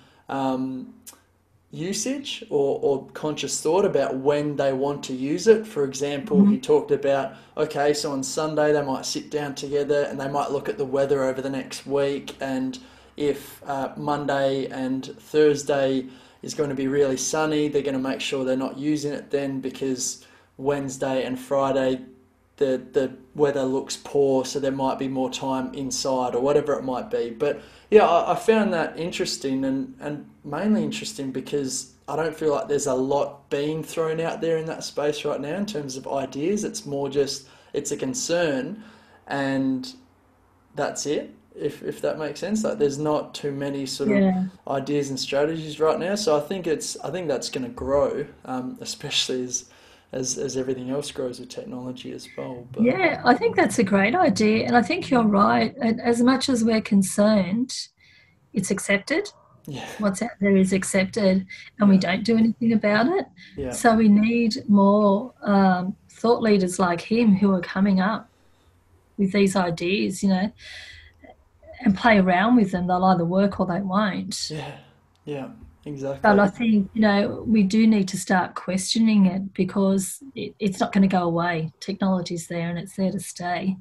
[SPEAKER 10] usage or conscious thought about when they want to use it. For example, he talked about, okay, so on Sunday they might sit down together and they might look at the weather over the next week, and if Monday and Thursday is going to be really sunny, they're going to make sure they're not using it then, because Wednesday and Friday the weather looks poor, so there might be more time inside or whatever it might be. But yeah, I found that interesting, and mainly interesting because I don't feel like there's a lot being thrown out there in that space right now in terms of ideas. It's more just, it's a concern, and that's it. If that makes sense, like there's not too many sort of ideas and strategies right now. So I think that's going to grow, especially as everything else grows with technology as well. But
[SPEAKER 11] yeah, I think that's a great idea, and I think you're right. And as much as we're concerned, it's accepted.
[SPEAKER 10] Yeah.
[SPEAKER 11] What's out there is accepted, and we don't do anything about it.
[SPEAKER 10] Yeah.
[SPEAKER 11] So we need more thought leaders like him who are coming up with these ideas, and play around with them. They'll either work or they won't.
[SPEAKER 10] Yeah, exactly.
[SPEAKER 11] But I think, we do need to start questioning it, because it's not going to go away. Technology's there and it's there to stay.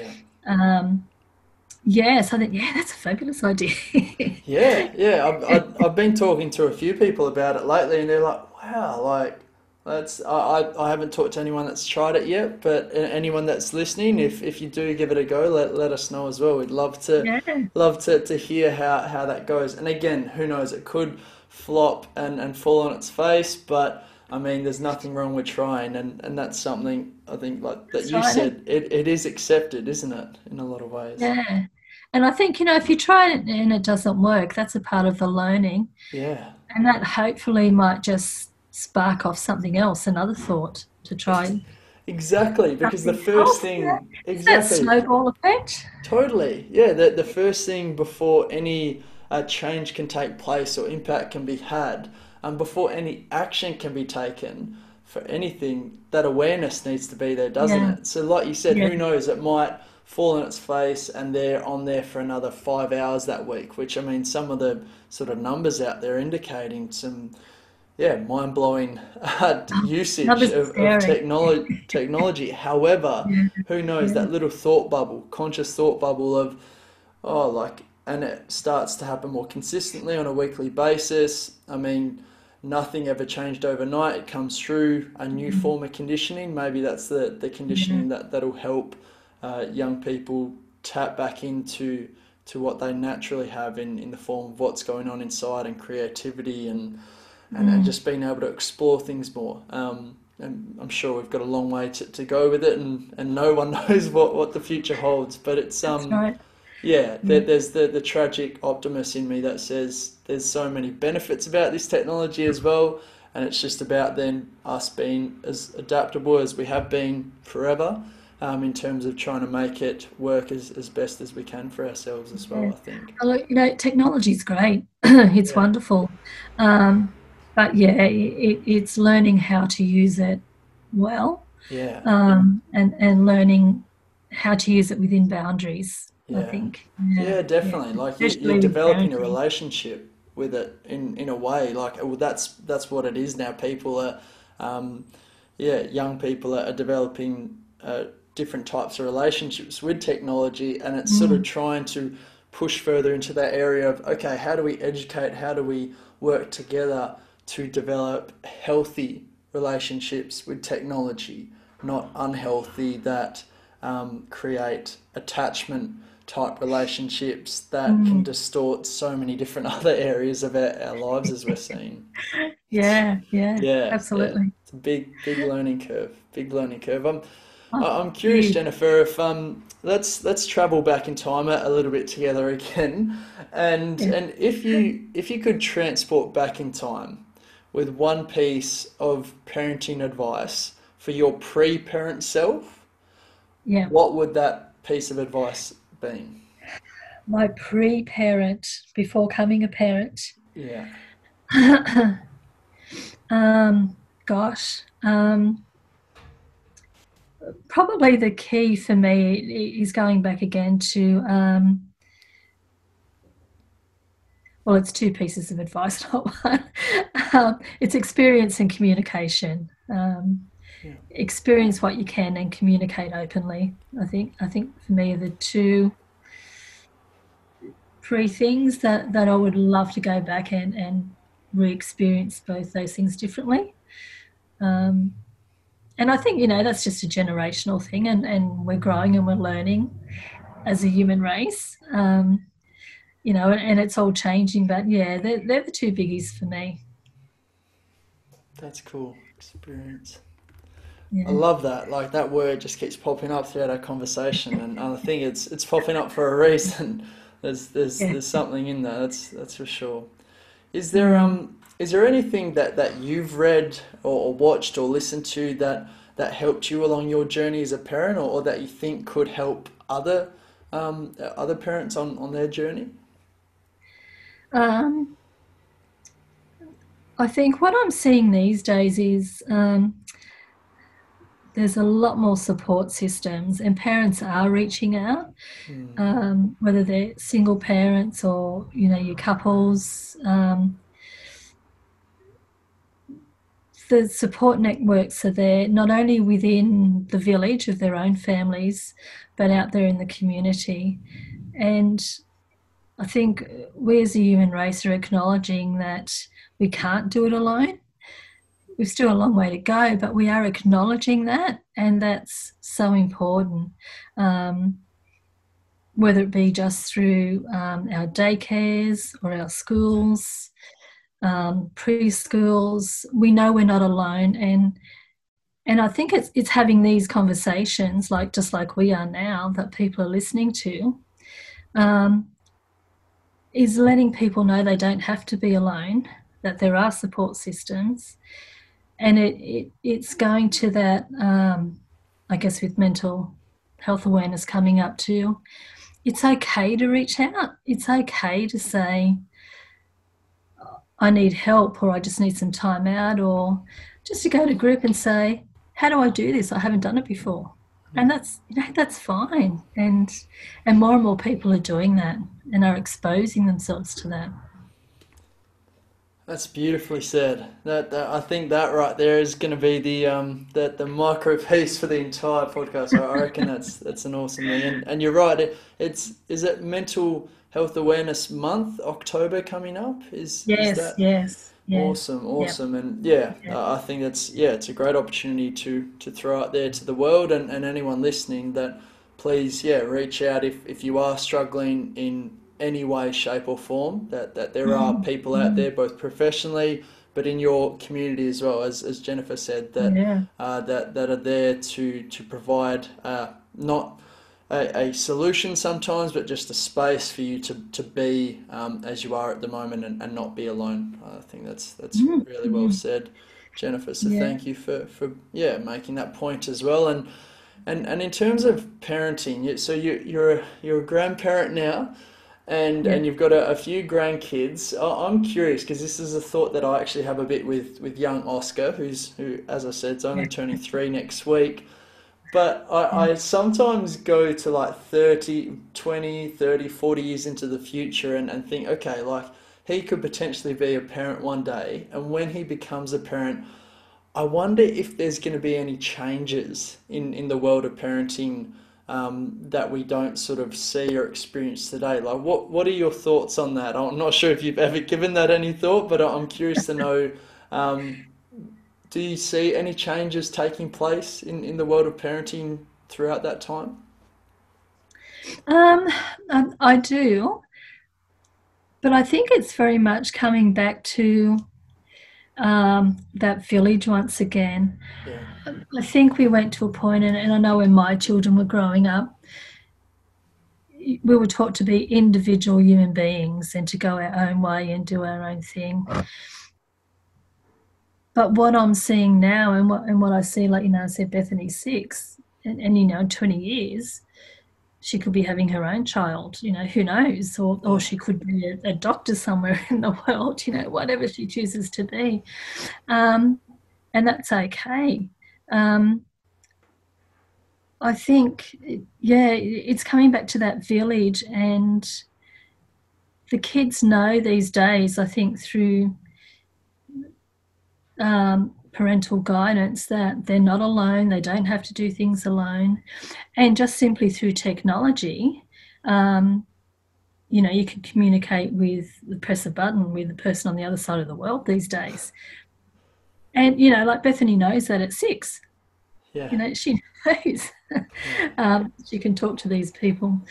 [SPEAKER 10] Yeah.
[SPEAKER 11] So I think, that's a fabulous idea.
[SPEAKER 10] Yeah. I've been talking to a few people about it lately, and they're like, wow, like, I haven't talked to anyone that's tried it yet, but anyone that's listening, if you do give it a go, let us know as well. We'd love to hear how that goes. And again, who knows, it could flop and fall on its face, but I mean, there's nothing wrong with trying, and that's something I think like that you said, it is accepted, isn't it, in a lot of ways.
[SPEAKER 11] Yeah. And I think, if you try it and it doesn't work, that's a part of the learning.
[SPEAKER 10] Yeah.
[SPEAKER 11] And that hopefully might just spark off something else, another thought to try.
[SPEAKER 10] Exactly, because the first thing,
[SPEAKER 11] that snowball effect.
[SPEAKER 10] Totally, yeah. The first thing before any change can take place or impact can be had, before any action can be taken for anything, that awareness needs to be there, doesn't it? So, like you said, who knows? It might fall on its face and they're on there for another 5 hours that week, which, I mean, some of the sort of numbers out there indicating some, mind-blowing usage of technology. However, who knows, that little thought bubble, conscious thought bubble of, and it starts to happen more consistently on a weekly basis. I mean, nothing ever changed overnight. It comes through a new form of conditioning. Maybe that's the conditioning that'll help young people tap back into what they naturally have in the form of what's going on inside, and creativity and just being able to explore things more. And I'm sure we've got a long way to go with it, and no one knows what the future holds. But it's
[SPEAKER 11] That's right.
[SPEAKER 10] there's the tragic optimist in me that says there's so many benefits about this technology as well, and it's just about then us being as adaptable as we have been forever, in terms of trying to make it work as best as we can for ourselves as well, I think.
[SPEAKER 11] Well, technology's great. It's wonderful. But it's learning how to use it well. And learning how to use it within boundaries. I think.
[SPEAKER 10] Definitely. Like you're developing a relationship with it in a way. Like, well, that's what it is now. People are, young people are developing different types of relationships with technology, and it's sort of trying to push further into that area of, okay, how do we educate? How do we work together to develop healthy relationships with technology, not unhealthy that create attachment type relationships that can distort so many different other areas of our lives, as we're seeing. Absolutely. It's a big learning curve. I'm curious, Jennifer, if let's travel back in time a little bit together again, and if you could transport back in time with one piece of parenting advice for your pre-parent self, what would that piece of advice be?
[SPEAKER 11] My pre-parent, before becoming a parent. Probably the key for me is going back again to, it's two pieces of advice, not one. It's experience and communication. Experience what you can and communicate openly. I think for me are the two things that I would love to go back and re-experience both those things differently. And I think, that's just a generational thing, and we're growing and we're learning as a human race, and it's all changing, but they're the two biggies for me.
[SPEAKER 10] That's cool. Experience. I love that. Like, that word just keeps popping up throughout our conversation, and I think it's popping up for a reason. There's something in there. That's for sure. Is there anything that you've read or watched or listened to that helped you along your journey as a parent, or that you think could help other parents on their journey?
[SPEAKER 11] I think what I'm seeing these days is there's a lot more support systems, and parents are reaching out, whether they're single parents or, your couples. The support networks are there not only within the village of their own families, but out there in the community. And I think we as a human race are acknowledging that we can't do it alone. We've still a long way to go, but we are acknowledging that, and that's so important. Whether it be just through our daycares or our schools, preschools, we know we're not alone, and I think it's having these conversations, just like we are now, that people are listening to, is letting people know they don't have to be alone, that there are support systems. And it's going to that, I guess, with mental health awareness coming up too, it's okay to reach out. It's okay to say, I need help, or I just need some time out, or just to go to group and say, how do I do this? I haven't done it before. And that's fine. And more people are doing that and are exposing themselves to that.
[SPEAKER 10] That's beautifully said. That I think that right there is going to be the micro piece for the entire podcast. I reckon that's an awesome thing. And you're right. Is it Mental Health Awareness Month, October coming up? Is that?
[SPEAKER 11] Yes.
[SPEAKER 10] Awesome.
[SPEAKER 11] Yep.
[SPEAKER 10] And I think it's a great opportunity to throw out there to the world and anyone listening that please, reach out if you are struggling in any way, shape or form, that there are people out there, both professionally, but in your community as well, as Jennifer said, that are there to provide not a solution sometimes, but just a space for you to be as you are at the moment and not be alone. I think that's really well said, Jennifer. So thank you for making that point as well. And in terms of parenting, so you're a grandparent now. And you've got a few grandkids. I'm curious because this is a thought that I actually have a bit with young Oscar, who, as I said, is only turning 3 next week. But I sometimes go to like 20, 30, 40 years into the future and think, okay, like he could potentially be a parent one day. And when he becomes a parent, I wonder if there's going to be any changes in the world of parenting that we don't sort of see or experience today. Like, what are your thoughts on that? I'm not sure if you've ever given that any thought, but I'm curious to know, do you see any changes taking place in the world of parenting throughout that time?
[SPEAKER 11] I do, but I think it's very much coming back to that village once again.
[SPEAKER 10] Yeah.
[SPEAKER 11] I think we went to a point, and I know when my children were growing up, we were taught to be individual human beings and to go our own way and do our own thing. But what I'm seeing now and what I see, like, I said Bethany's 6 and in 20 years, she could be having her own child, who knows, or she could be a doctor somewhere in the world, whatever she chooses to be. And that's okay. I think, it's coming back to that village, and the kids know these days, I think, through parental guidance, that they're not alone, they don't have to do things alone. And just simply through technology, you can communicate press a button with the person on the other side of the world these days. And, like Bethany knows that at 6.
[SPEAKER 10] Yeah.
[SPEAKER 11] She knows. She can talk to these people.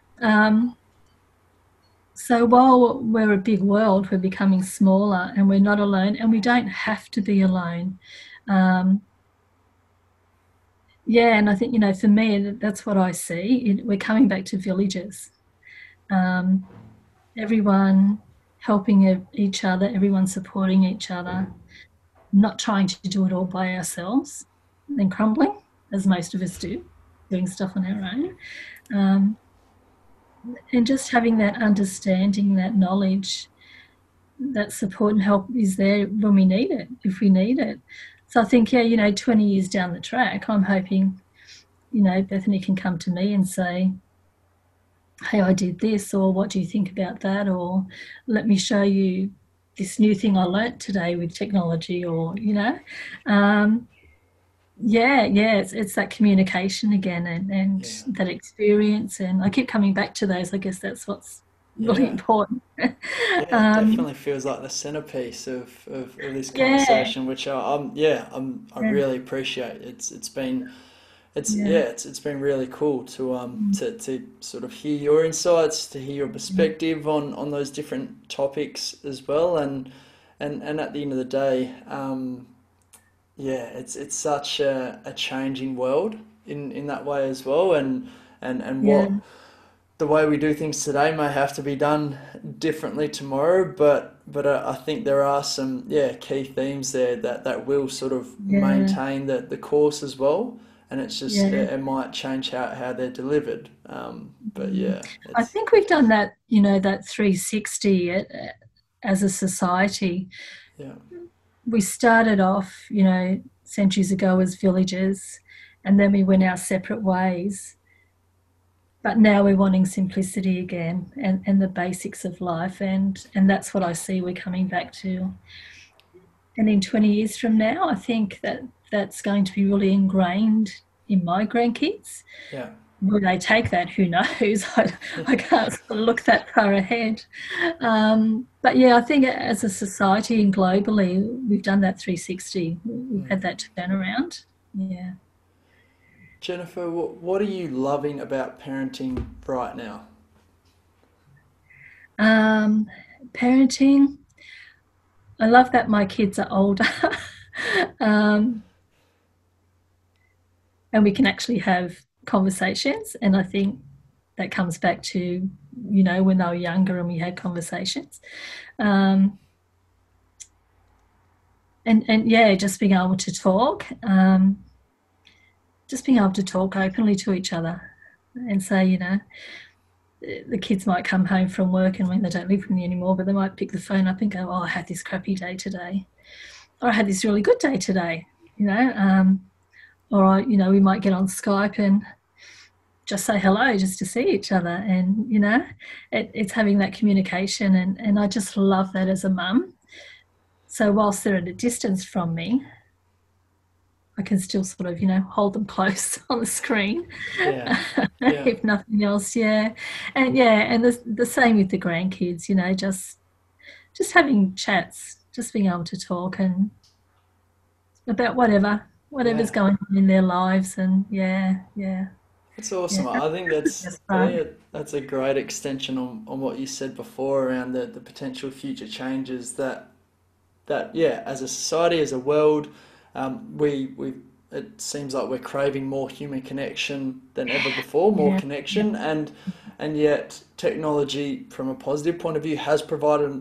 [SPEAKER 11] So while we're a big world, we're becoming smaller, and we're not alone, and we don't have to be alone. And I think, for me, that's what I see. We're coming back to villages. Everyone helping each other, everyone supporting each other, not trying to do it all by ourselves, and crumbling, as most of us do, doing stuff on our own. And just having that understanding, that knowledge, that support and help is there when we need it, if we need it. So I think, 20 years down the track, I'm hoping, Bethany can come to me and say, hey, I did this, or what do you think about that? Or let me show you this new thing I learnt today with technology, or, it's that communication again and that experience. And I keep coming back to those. I guess that's what's really important.
[SPEAKER 10] It definitely feels like the centerpiece of this conversation, which I really appreciate. It's been really cool to sort of hear your insights, to hear your perspective on those different topics as well, and at the end of the day, it's such a changing world in that way as well, and what the way we do things today may have to be done differently tomorrow, but I think there are some key themes there that will sort of maintain the course as well, and it's just it might change how they're delivered. I think
[SPEAKER 11] we've done that, that 360 as a society. We started off, centuries ago as villages, and then we went our separate ways. But now we're wanting simplicity again, and the basics of life, and that's what I see we're coming back to. And in 20 years from now, I think that's going to be really ingrained in my grandkids.
[SPEAKER 10] Yeah.
[SPEAKER 11] Will they take that? Who knows? I can't sort of look that far ahead. But yeah, I think as a society and globally, we've done that 360. We've had that turnaround. Yeah.
[SPEAKER 10] Jennifer, what are you loving about parenting right now?
[SPEAKER 11] Parenting, I love that my kids are older. And we can actually have conversations, and I think that comes back to, you know, when they were younger and we had conversations. And yeah, just being able to talk. Just being able to talk openly to each other and say, you know, the kids might come home from work, and when they don't live with me anymore, but they might pick the phone up and go, oh, I had this crappy day today, or I had this really good day today, you know, or, you know, we might get on Skype and just say hello just to see each other. And, you know, it's having that communication, and I just love that as a mum. So whilst they're at a distance from me, I can still sort of, you know, hold them close on the screen, if nothing else. Yeah. And the same with the grandkids, you know, just having chats, just being able to talk and about whatever's going on in their lives. And yeah.
[SPEAKER 10] That's awesome. Yeah. I think that's a great extension on what you said before around the potential future changes that as a society, as a world, it seems like we're craving more human connection than ever before, more connection, and yet technology, from a positive point of view, has provided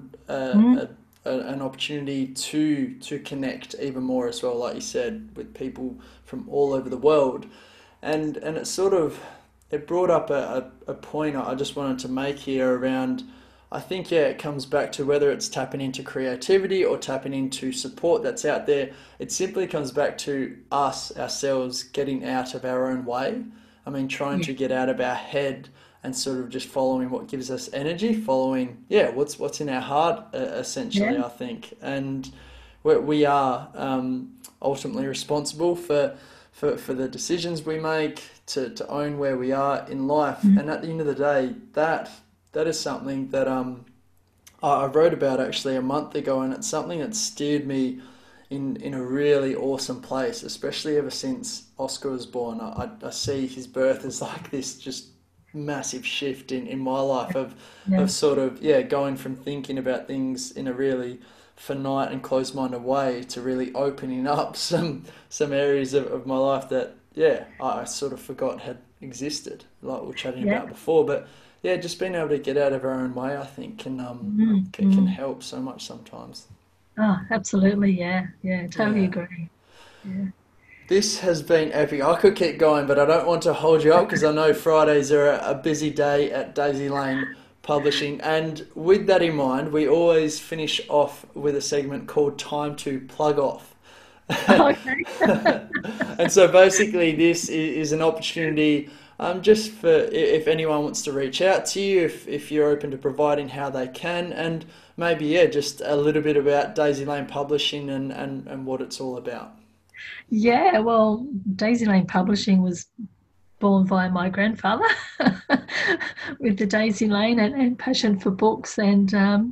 [SPEAKER 10] an opportunity to connect even more as well, like you said, with people from all over the world, and it brought up a point I just wanted to make here around. I think, it comes back to whether it's tapping into creativity or tapping into support that's out there. It simply comes back to ourselves getting out of our own way. I mean, trying to get out of our head and sort of just following what gives us energy, following, what's in our heart, essentially, I think. And we are ultimately responsible for the decisions we make, to own where we are in life. And at the end of the day, that is something that I wrote about actually a month ago, and it's something that steered me in a really awesome place, especially ever since Oscar was born. I see his birth as like this just massive shift in my life of sort of, going from thinking about things in a really finite and closed-minded way to really opening up some areas of my life that, I sort of forgot had existed, like we were chatting about before. But just being able to get out of our own way, I think, can help so much sometimes.
[SPEAKER 11] Oh, absolutely, totally agree. Yeah.
[SPEAKER 10] This has been epic. I could keep going, but I don't want to hold you up because I know Fridays are a busy day at Daisy Lane Publishing. And with that in mind, we always finish off with a segment called Time to Plug Off.
[SPEAKER 11] Okay.
[SPEAKER 10] And so basically this is an opportunity just for if anyone wants to reach out to you, if you're open to providing how they can, and maybe just a little bit about Daisy Lane Publishing and what it's all about.
[SPEAKER 11] Yeah, well, Daisy Lane Publishing was born via my grandfather with the Daisy Lane and passion for books. And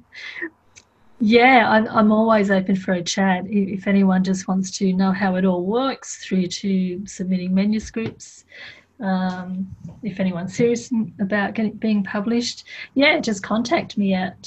[SPEAKER 11] I'm always open for a chat. If anyone just wants to know how it all works, through to submitting manuscripts, if anyone's serious about being published, just contact me at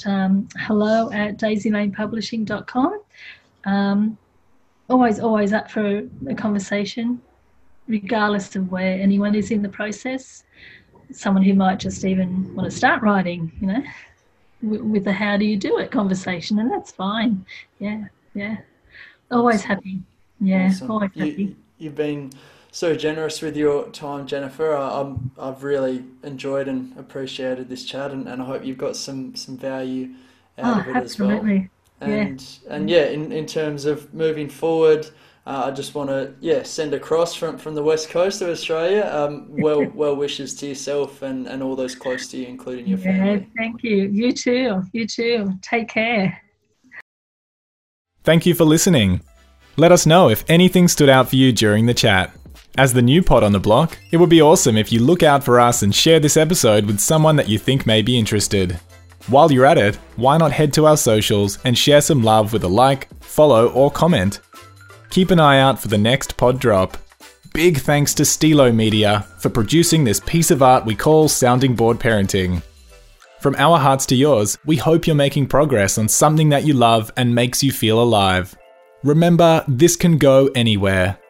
[SPEAKER 11] hello@daisylanepublishing.com. Always up for a conversation, regardless of where anyone is in the process. Someone who might just even want to start writing, you know, with the how do you do it conversation, and that's fine. Always happy.
[SPEAKER 10] Awesome.
[SPEAKER 11] Always happy.
[SPEAKER 10] You've been so generous with your time, Jennifer. I've really enjoyed and appreciated this chat, and I hope you've got some value out of it
[SPEAKER 11] absolutely.
[SPEAKER 10] as well. And in terms of moving forward, I just want to send across from the west coast of Australia well wishes to yourself and all those close to you, including your family.
[SPEAKER 11] Thank you. You too. Take care.
[SPEAKER 1] Thank you for listening. Let us know if anything stood out for you during the chat. As the new pod on the block, it would be awesome if you look out for us and share this episode with someone that you think may be interested. While you're at it, why not head to our socials and share some love with a like, follow, or comment. Keep an eye out for the next pod drop. Big thanks to Stilo Media for producing this piece of art we call Sounding Board Parenting. From our hearts to yours, we hope you're making progress on something that you love and makes you feel alive. Remember, this can go anywhere.